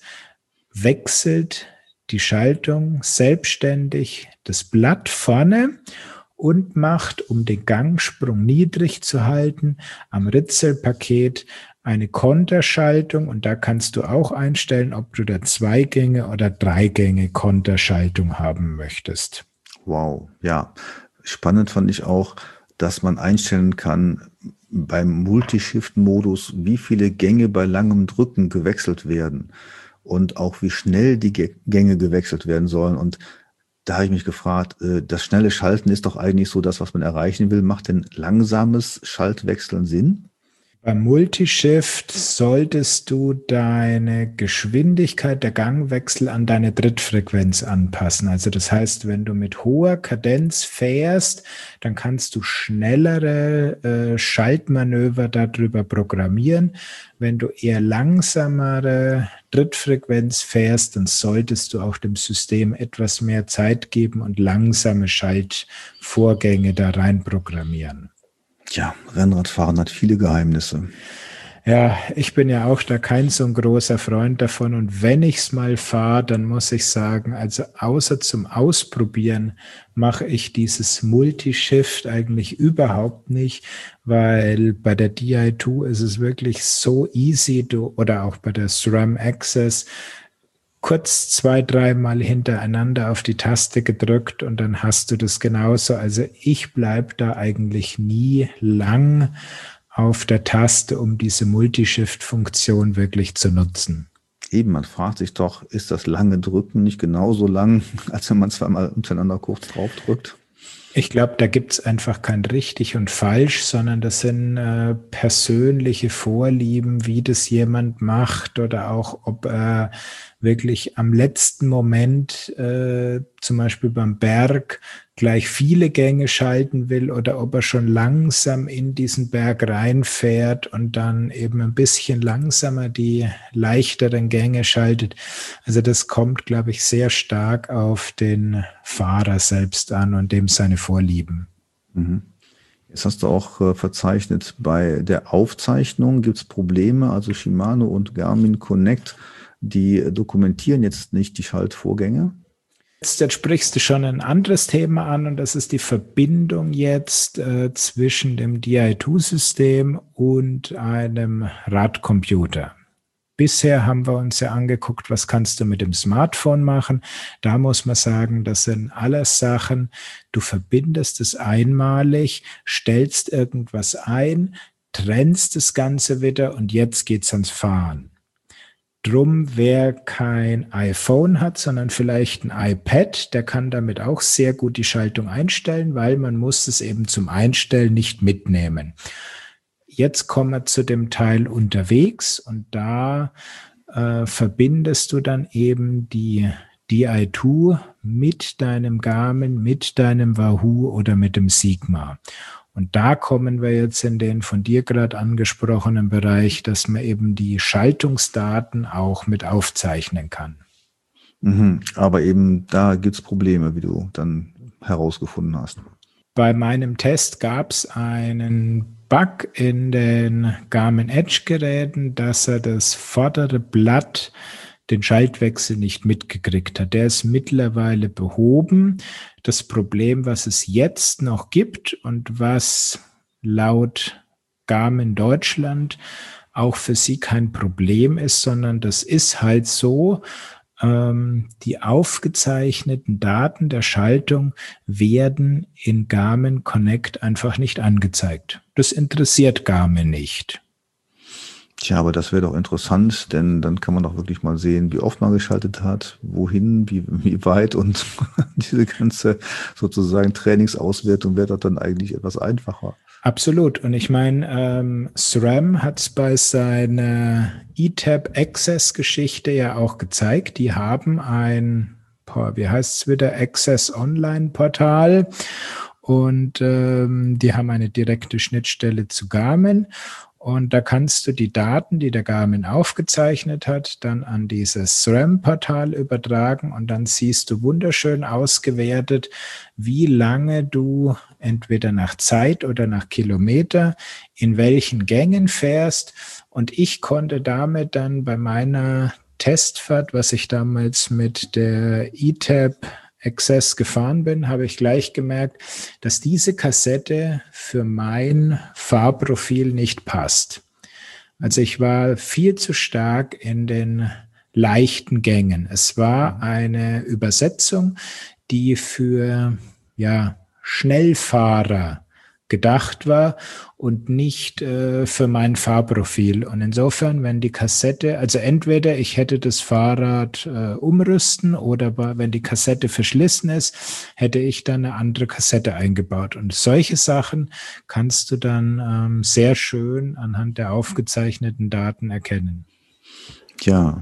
wechselt die Schaltung selbstständig das Blatt vorne und macht, um den Gangsprung niedrig zu halten, am Ritzelpaket eine Konterschaltung und da kannst du auch einstellen, ob du da zwei Gänge oder drei Gänge Konterschaltung haben möchtest. Wow, ja. Spannend fand ich auch, dass man einstellen kann beim Multishift-Modus, wie viele Gänge bei langem Drücken gewechselt werden. Und auch wie schnell die Gänge gewechselt werden sollen. Und da habe ich mich gefragt, das schnelle Schalten ist doch eigentlich so das, was man erreichen will. Macht denn langsames Schaltwechseln Sinn? Beim Multishift solltest du deine Geschwindigkeit der Gangwechsel an deine Trittfrequenz anpassen. Also das heißt, wenn du mit hoher Kadenz fährst, dann kannst du schnellere äh, Schaltmanöver darüber programmieren. Wenn du eher langsamere Trittfrequenz fährst, dann solltest du auch dem System etwas mehr Zeit geben und langsame Schaltvorgänge da rein programmieren. Ja, Rennradfahren hat viele Geheimnisse. Ja, ich bin ja auch da kein so ein großer Freund davon. Und wenn ich es mal fahre, dann muss ich sagen, also außer zum Ausprobieren mache ich dieses Multishift eigentlich überhaupt nicht, weil bei der D I zwei ist es wirklich so easy, du, oder auch bei der SRAM Access, kurz zwei, dreimal hintereinander auf die Taste gedrückt und dann hast du das genauso. Also ich bleibe da eigentlich nie lang auf der Taste, um diese Multishift-Funktion wirklich zu nutzen. Eben, man fragt sich doch, ist das lange Drücken nicht genauso lang, als wenn man zweimal untereinander kurz drauf drückt? Ich glaube, da gibt es einfach kein richtig und falsch, sondern das sind äh, persönliche Vorlieben, wie das jemand macht oder auch, ob er wirklich am letzten Moment, äh, zum Beispiel beim Berg, gleich viele Gänge schalten will oder ob er schon langsam in diesen Berg reinfährt und dann eben ein bisschen langsamer die leichteren Gänge schaltet. Also das kommt, glaube ich, sehr stark auf den Fahrer selbst an und dem seine Vorlieben. Mhm. Jetzt hast du auch äh, verzeichnet, bei der Aufzeichnung gibt es Probleme, also Shimano und Garmin Connect, die dokumentieren jetzt nicht die Schaltvorgänge. jetzt sprichst du schon ein anderes Thema an und das ist die Verbindung jetzt äh, zwischen dem D I zwei System und einem Radcomputer. Bisher haben wir uns ja angeguckt, was kannst du mit dem Smartphone machen. Da muss man sagen, das sind alles Sachen, du verbindest es einmalig, stellst irgendwas ein, trennst das Ganze wieder und jetzt geht's ans Fahren. Drum, wer kein iPhone hat, sondern vielleicht ein iPad, der kann damit auch sehr gut die Schaltung einstellen, weil man muss es eben zum Einstellen nicht mitnehmen. Jetzt kommen wir zu dem Teil unterwegs und da äh, verbindest du dann eben die D I zwei mit deinem Garmin, mit deinem Wahoo oder mit dem Sigma. Und da kommen wir jetzt in den von dir gerade angesprochenen Bereich, dass man eben die Schaltungsdaten auch mit aufzeichnen kann. Mhm, aber eben da gibt es Probleme, wie du dann herausgefunden hast. Bei meinem Test gab es einen Bug in den Garmin Edge-Geräten, dass er das vordere Blatt, den Schaltwechsel nicht mitgekriegt hat. Der ist mittlerweile behoben. Das Problem, was es jetzt noch gibt und was laut Garmin Deutschland auch für sie kein Problem ist, sondern das ist halt so, ähm, die aufgezeichneten Daten der Schaltung werden in Garmin Connect einfach nicht angezeigt. Das interessiert Garmin nicht. Tja, aber das wäre doch interessant, denn dann kann man doch wirklich mal sehen, wie oft man geschaltet hat, wohin, wie, wie weit und diese ganze sozusagen Trainingsauswertung wäre doch dann eigentlich etwas einfacher. Absolut. Und ich meine, ähm, SRAM hat es bei seiner E T A B Access-Geschichte ja auch gezeigt. Die haben ein, boah, wie heißt es wieder, Access Online-Portal und ähm, die haben eine direkte Schnittstelle zu Garmin. Und da kannst du die Daten, die der Garmin aufgezeichnet hat, dann an dieses SRAM-Portal übertragen und dann siehst du wunderschön ausgewertet, wie lange du entweder nach Zeit oder nach Kilometer in welchen Gängen fährst. Und ich konnte damit dann bei meiner Testfahrt, was ich damals mit der E T A B Access gefahren bin, habe ich gleich gemerkt, dass diese Kassette für mein Fahrprofil nicht passt. Also ich war viel zu stark in den leichten Gängen. Es war eine Übersetzung, die für ja, Schnellfahrer gedacht war und nicht äh, für mein Fahrprofil. Und insofern, wenn die Kassette, also entweder ich hätte das Fahrrad äh, umrüsten oder wenn die Kassette verschlissen ist, hätte ich dann eine andere Kassette eingebaut. Und solche Sachen kannst du dann ähm, sehr schön anhand der aufgezeichneten Daten erkennen. Ja,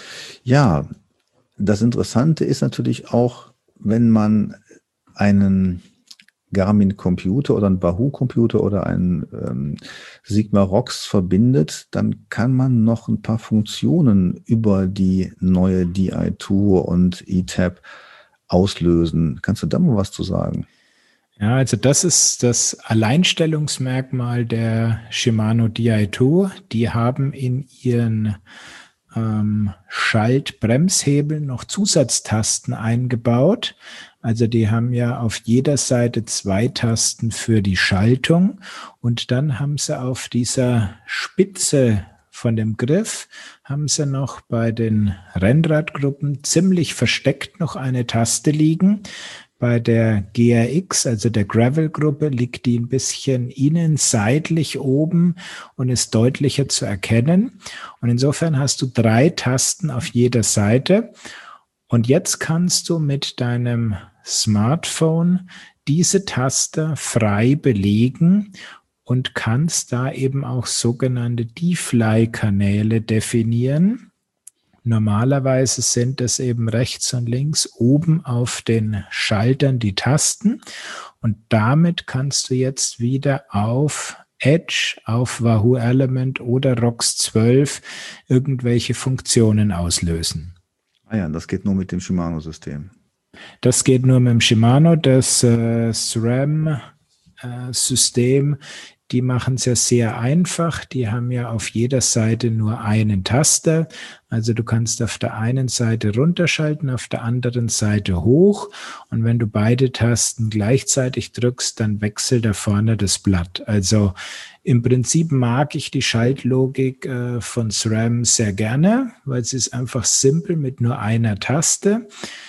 ja, das Interessante ist natürlich auch, wenn man einen Garmin-Computer oder einen Wahoo-Computer oder einen ähm, Sigma-Rox verbindet, dann kann man noch ein paar Funktionen über die neue D I zwei und E T A B auslösen. Kannst du da mal was zu sagen? Ja, also das ist das Alleinstellungsmerkmal der Shimano D I zwei. Die haben in ihren ähm, Schalt-Bremshebeln noch Zusatztasten eingebaut. Also die haben ja auf jeder Seite zwei Tasten für die Schaltung und dann haben sie auf dieser Spitze von dem Griff, haben sie noch bei den Rennradgruppen ziemlich versteckt noch eine Taste liegen. Bei der G R X, also der Gravel-Gruppe, liegt die ein bisschen innen seitlich oben und ist deutlicher zu erkennen. Und insofern hast du drei Tasten auf jeder Seite. Und jetzt kannst du mit deinem Smartphone diese Taste frei belegen und kannst da eben auch sogenannte D-Fly-Kanäle definieren. Normalerweise sind es eben rechts und links oben auf den Schaltern die Tasten und damit kannst du jetzt wieder auf Edge, auf Wahoo Element oder Rox zwölf irgendwelche Funktionen auslösen. Ah ja, das geht nur mit dem Shimano-System. Das geht nur mit dem Shimano. Das äh, SRAM-System die machen es ja sehr einfach. Die haben ja auf jeder Seite nur einen Taster. Also du kannst auf der einen Seite runterschalten, auf der anderen Seite hoch. Und wenn du beide Tasten gleichzeitig drückst, dann wechselt da vorne das Blatt. Also im Prinzip mag ich die Schaltlogik äh, von SRAM sehr gerne, weil sie ist einfach simpel mit nur einer Taste.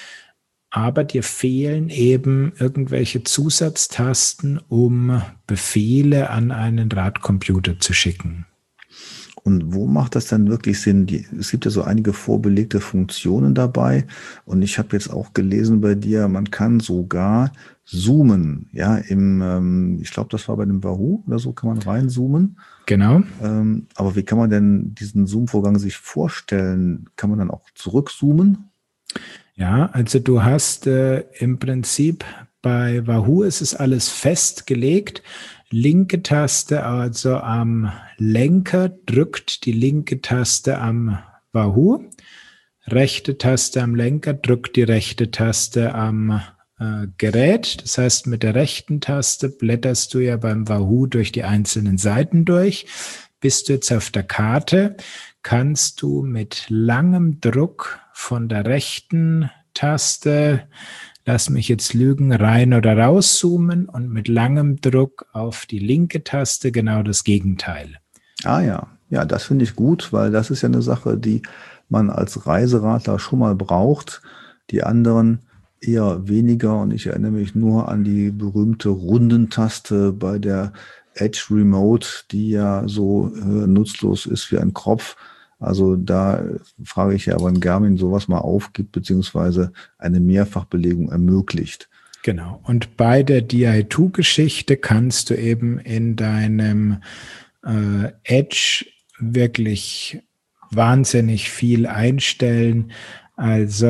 Aber dir fehlen eben irgendwelche Zusatztasten, um Befehle an einen Radcomputer zu schicken. Und wo macht das dann wirklich Sinn? Die, es gibt ja so einige vorbelegte Funktionen dabei. Und ich habe jetzt auch gelesen bei dir, man kann sogar zoomen. Ja, im, ähm, ich glaube, das war bei dem Wahoo oder so, kann man reinzoomen. Genau. Ähm, aber wie kann man denn diesen Zoom-Vorgang sich vorstellen? Kann man dann auch zurückzoomen? Ja, also du hast äh, im Prinzip bei Wahoo ist es alles festgelegt. Linke Taste also am Lenker drückt die linke Taste am Wahoo. Rechte Taste am Lenker drückt die rechte Taste am äh, Gerät. Das heißt, mit der rechten Taste blätterst du ja beim Wahoo durch die einzelnen Seiten durch. Bist du jetzt auf der Karte, kannst du mit langem Druck von der rechten Taste, lass mich jetzt lügen, rein oder rauszoomen und mit langem Druck auf die linke Taste genau das Gegenteil. Ah ja, ja, das finde ich gut, weil das ist ja eine Sache, die man als Reiseradler schon mal braucht. Die anderen eher weniger und ich erinnere mich nur an die berühmte Rundentaste bei der Edge Remote, die ja so äh, nutzlos ist wie ein Kropf. Also da frage ich ja, wann Garmin sowas mal aufgibt, beziehungsweise eine Mehrfachbelegung ermöglicht. Genau. Und bei der D I zwei Geschichte kannst du eben in deinem äh, Edge wirklich wahnsinnig viel einstellen. Also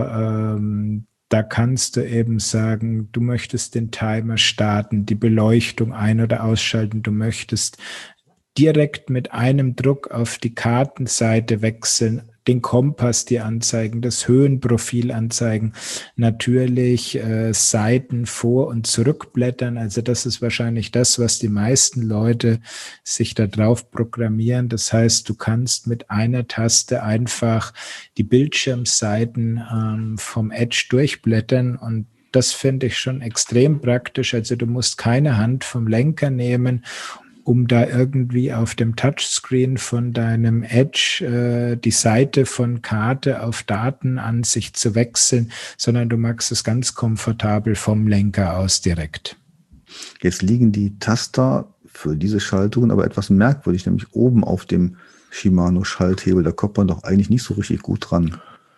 ähm, da kannst du eben sagen, du möchtest den Timer starten, die Beleuchtung ein- oder ausschalten, du möchtest direkt mit einem Druck auf die Kartenseite wechseln, den Kompass dir anzeigen, das Höhenprofil anzeigen, natürlich äh, Seiten vor- und zurückblättern. Also das ist wahrscheinlich das, was die meisten Leute sich da drauf programmieren. Das heißt, du kannst mit einer Taste einfach die Bildschirmseiten ähm, vom Edge durchblättern und das finde ich schon extrem praktisch. Also du musst keine Hand vom Lenker nehmen, um da irgendwie auf dem Touchscreen von deinem Edge äh, die Seite von Karte auf Datenansicht zu wechseln, sondern du machst es ganz komfortabel vom Lenker aus direkt. Jetzt liegen die Taster für diese Schaltungen aber etwas merkwürdig, nämlich oben auf dem Shimano-Schalthebel. Da kommt man doch eigentlich nicht so richtig gut dran.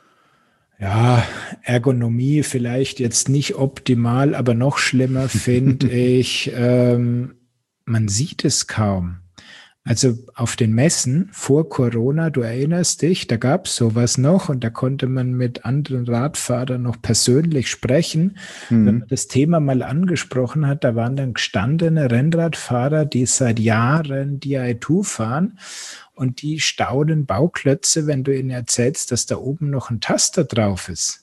Ja, Ergonomie vielleicht jetzt nicht optimal, aber noch schlimmer finde ich, ähm, man sieht es kaum. Also auf den Messen vor Corona, du erinnerst dich, da gab es sowas noch und da konnte man mit anderen Radfahrern noch persönlich sprechen. Mhm. Wenn man das Thema mal angesprochen hat, da waren dann gestandene Rennradfahrer, die seit Jahren D I zwei fahren und die staunen Bauklötze, wenn du ihnen erzählst, dass da oben noch ein Taster drauf ist.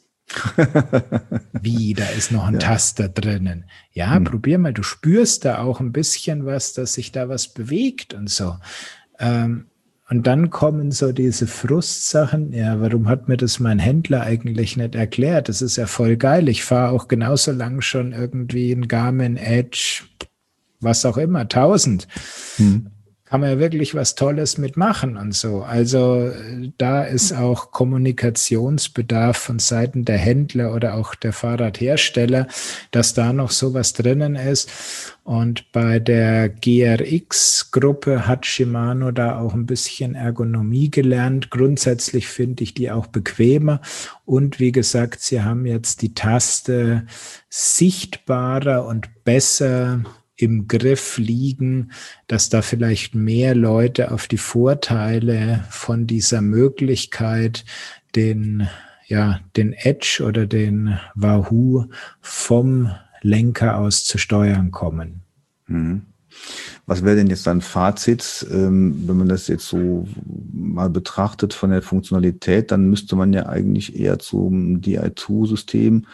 Wie, da ist noch ein ja. Taster drinnen. Ja, hm. probier mal, du spürst da auch ein bisschen was, dass sich da was bewegt und so. Ähm, und dann kommen so diese Frustsachen, ja, warum hat mir das mein Händler eigentlich nicht erklärt? Das ist ja voll geil. Ich fahre auch genauso lang schon irgendwie ein Garmin Edge, was auch immer, tausend. Hm. Kann man ja wirklich was Tolles mitmachen und so. Also da ist auch Kommunikationsbedarf von Seiten der Händler oder auch der Fahrradhersteller, dass da noch sowas drinnen ist. Und bei der G R X-Gruppe hat Shimano da auch ein bisschen Ergonomie gelernt. Grundsätzlich finde ich die auch bequemer. Und wie gesagt, sie haben jetzt die Taste sichtbarer und besser im Griff liegen, dass da vielleicht mehr Leute auf die Vorteile von dieser Möglichkeit, den, ja, den Edge oder den Wahoo vom Lenker aus zu steuern kommen. Mhm. Was wäre denn jetzt dein Fazit, ähm, wenn man das jetzt so mal betrachtet von der Funktionalität, dann müsste man ja eigentlich eher zum D I zwei System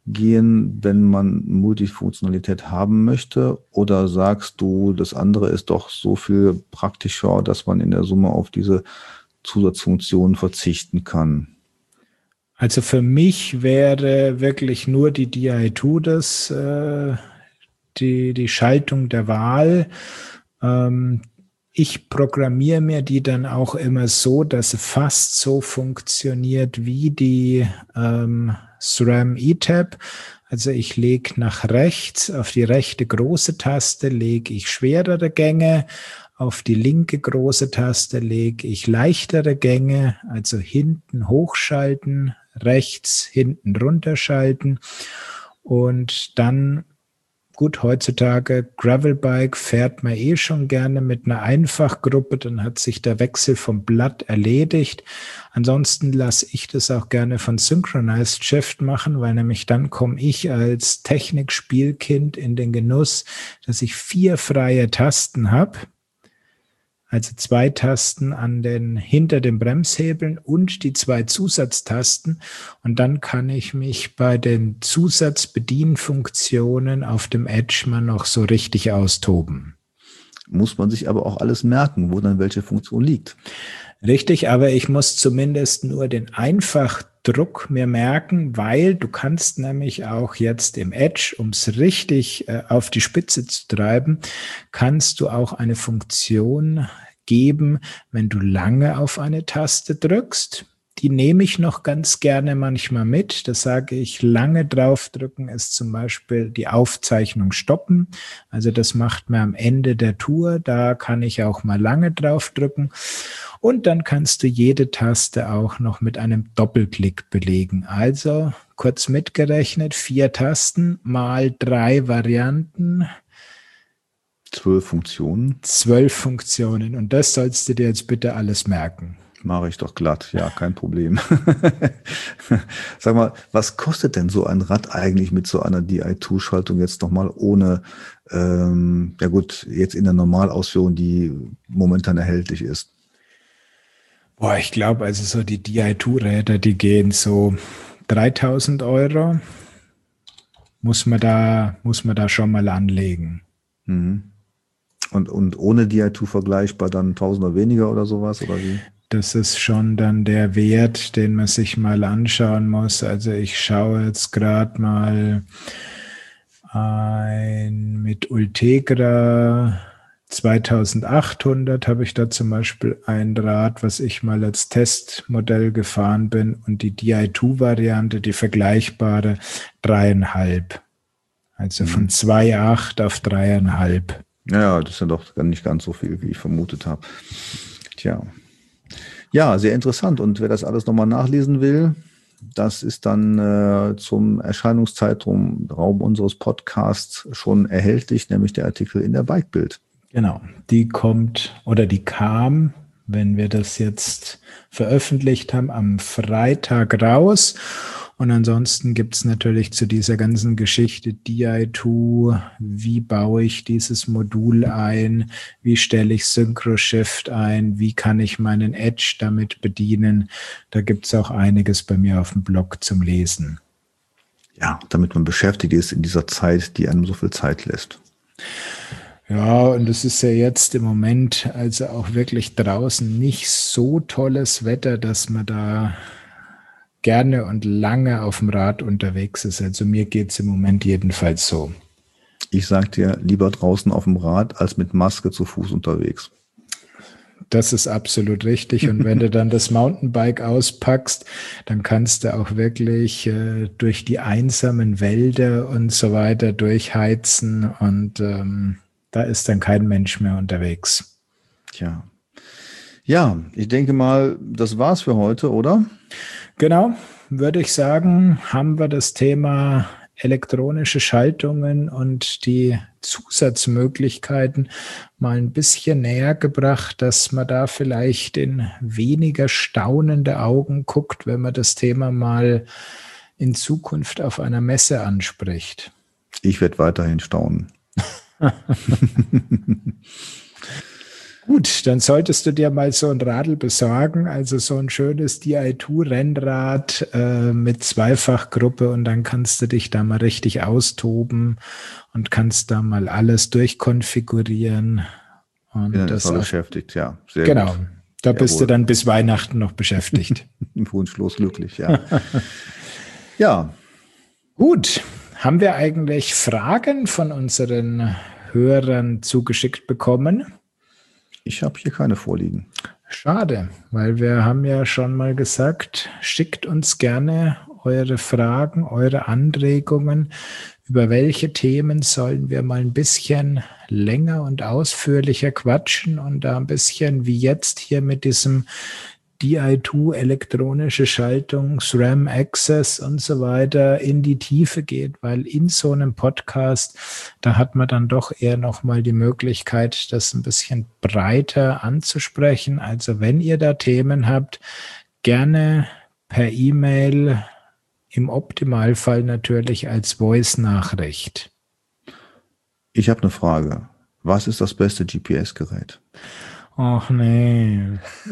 gehen, wenn man Multifunktionalität haben möchte? Oder sagst du, das andere ist doch so viel praktischer, dass man in der Summe auf diese Zusatzfunktionen verzichten kann? Also für mich wäre wirklich nur die D I zwei das, äh, die, die Schaltung der Wahl. Ähm, ich programmiere mir die dann auch immer so, dass sie fast so funktioniert wie die ähm, SRAM E-Tab. Also ich lege nach rechts, auf die rechte große Taste lege ich schwerere Gänge, auf die linke große Taste lege ich leichtere Gänge, also hinten hochschalten, rechts hinten runterschalten und dann, gut, heutzutage Gravelbike fährt man eh schon gerne mit einer Einfachgruppe, dann hat sich der Wechsel vom Blatt erledigt. Ansonsten lasse ich das auch gerne von Synchronized Shift machen, weil nämlich dann komme ich als Technikspielkind in den Genuss, dass ich vier freie Tasten habe. Also zwei Tasten an den, hinter den Bremshebeln und die zwei Zusatztasten. Und dann kann ich mich bei den Zusatzbedienfunktionen auf dem Edge mal noch so richtig austoben. Muss man sich aber auch alles merken, wo dann welche Funktion liegt. Richtig, aber ich muss zumindest nur den Einfachdruck mir merken, weil du kannst nämlich auch jetzt im Edge, um es richtig äh, auf die Spitze zu treiben, kannst du auch eine Funktion geben, wenn du lange auf eine Taste drückst. Die nehme ich noch ganz gerne manchmal mit. Das sage ich, lange draufdrücken ist zum Beispiel die Aufzeichnung stoppen. Also das macht man am Ende der Tour. Da kann ich auch mal lange draufdrücken. Und dann kannst du jede Taste auch noch mit einem Doppelklick belegen. Also kurz mitgerechnet, vier Tasten mal drei Varianten. Zwölf Funktionen. Zwölf Funktionen. Und das sollst du dir jetzt bitte alles merken. Mache ich doch glatt, ja, kein Problem. Sag mal, was kostet denn so ein Rad eigentlich mit so einer D I zwei Schaltung jetzt nochmal ohne, ähm, ja gut, jetzt in der Normalausführung, die momentan erhältlich ist? Boah, ich glaube, also so die D I zwei Räder, die gehen so dreitausend Euro. Muss man da, muss man da schon mal anlegen. Mhm. Und, und ohne D I zwei vergleichbar dann Tausender weniger oder sowas, oder wie? Das ist schon dann der Wert, den man sich mal anschauen muss. Also ich schaue jetzt gerade mal ein mit Ultegra zweitausendachthundert habe ich da zum Beispiel ein Rad, was ich mal als Testmodell gefahren bin, und die D I zwei Variante, die vergleichbare, dreieinhalb. Also von zwei Komma acht auf dreieinhalb. Ja, das ist ja doch nicht ganz so viel, wie ich vermutet habe. Tja. Ja, sehr interessant. Und wer das alles nochmal nachlesen will, das ist dann äh, zum Erscheinungszeitraum Raum unseres Podcasts schon erhältlich, nämlich der Artikel in der Bikebild. Genau, die kommt oder die kam, wenn wir das jetzt veröffentlicht haben, am Freitag raus. Und ansonsten gibt es natürlich zu dieser ganzen Geschichte D I zwei, wie baue ich dieses Modul ein, wie stelle ich Synchro-Shift ein, wie kann ich meinen Edge damit bedienen. Da gibt es auch einiges bei mir auf dem Blog zum Lesen. Ja, damit man beschäftigt ist in dieser Zeit, die einem so viel Zeit lässt. Ja, und es ist ja jetzt im Moment also auch wirklich draußen nicht so tolles Wetter, dass man da gerne und lange auf dem Rad unterwegs ist. Also mir geht es im Moment jedenfalls so. Ich sag dir, lieber draußen auf dem Rad als mit Maske zu Fuß unterwegs. Das ist absolut richtig. Und wenn du dann das Mountainbike auspackst, dann kannst du auch wirklich äh, durch die einsamen Wälder und so weiter durchheizen. Und ähm, da ist dann kein Mensch mehr unterwegs. Tja. Ja, ich denke mal, das war's für heute, oder? Genau, würde ich sagen, haben wir das Thema elektronische Schaltungen und die Zusatzmöglichkeiten mal ein bisschen näher gebracht, dass man da vielleicht in weniger staunende Augen guckt, wenn man das Thema mal in Zukunft auf einer Messe anspricht. Ich werde weiterhin staunen. Gut. Gut, dann solltest du dir mal so ein Radl besorgen, also so ein schönes D I zwei Rennrad äh, mit Zweifachgruppe und dann kannst du dich da mal richtig austoben und kannst da mal alles durchkonfigurieren. Und Bin das das auf, beschäftigt, ja. Sehr genau, gut. da Jawohl. bist du dann bis Weihnachten noch beschäftigt. Wunschlos glücklich, ja. Ja. Gut, haben wir eigentlich Fragen von unseren Hörern zugeschickt bekommen? Ich habe hier keine vorliegen. Schade, weil wir haben ja schon mal gesagt, schickt uns gerne eure Fragen, eure Anregungen. Über welche Themen sollen wir mal ein bisschen länger und ausführlicher quatschen und da ein bisschen wie jetzt hier mit diesem D I zwei elektronische Schaltung, SRAM Access und so weiter in die Tiefe geht, weil in so einem Podcast, da hat man dann doch eher nochmal die Möglichkeit, das ein bisschen breiter anzusprechen. Also wenn ihr da Themen habt, gerne per E-Mail, im Optimalfall natürlich als Voice-Nachricht. Ich habe eine Frage. Was ist das beste G P S-Gerät? Ach nee.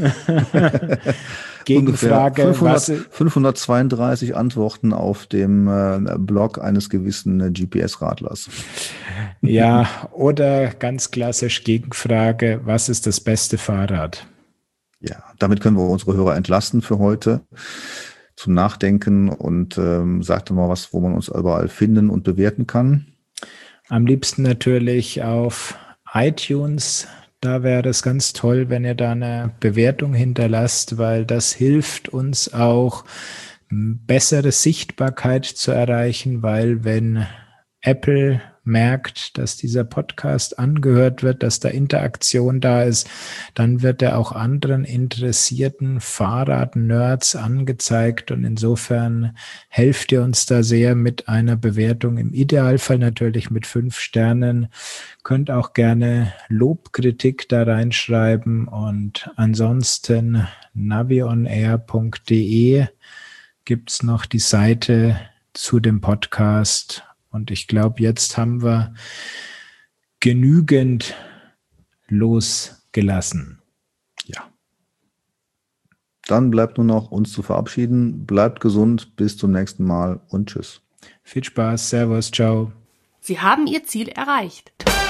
Gegenfrage. fünfhundert, fünfhundertzweiunddreißig Antworten auf dem äh, Blog eines gewissen äh, G P S-Radlers. Ja, oder ganz klassisch Gegenfrage, was ist das beste Fahrrad? Ja, damit können wir unsere Hörer entlasten für heute zum Nachdenken und ähm, sagt doch mal was, wo man uns überall finden und bewerten kann. Am liebsten natürlich auf iTunes. Da wäre es ganz toll, wenn ihr da eine Bewertung hinterlasst, weil das hilft uns auch, bessere Sichtbarkeit zu erreichen, weil wenn Apple merkt, dass dieser Podcast angehört wird, dass da Interaktion da ist, dann wird er auch anderen interessierten Fahrrad-Nerds angezeigt und insofern helft ihr uns da sehr mit einer Bewertung, im Idealfall natürlich mit fünf Sternen. Könnt auch gerne Lobkritik da reinschreiben und ansonsten navionair punkt de gibt's noch die Seite zu dem Podcast. Und ich glaube, jetzt haben wir genügend losgelassen. Ja. Dann bleibt nur noch uns zu verabschieden. Bleibt gesund, bis zum nächsten Mal und tschüss. Viel Spaß, Servus, ciao. Sie haben Ihr Ziel erreicht.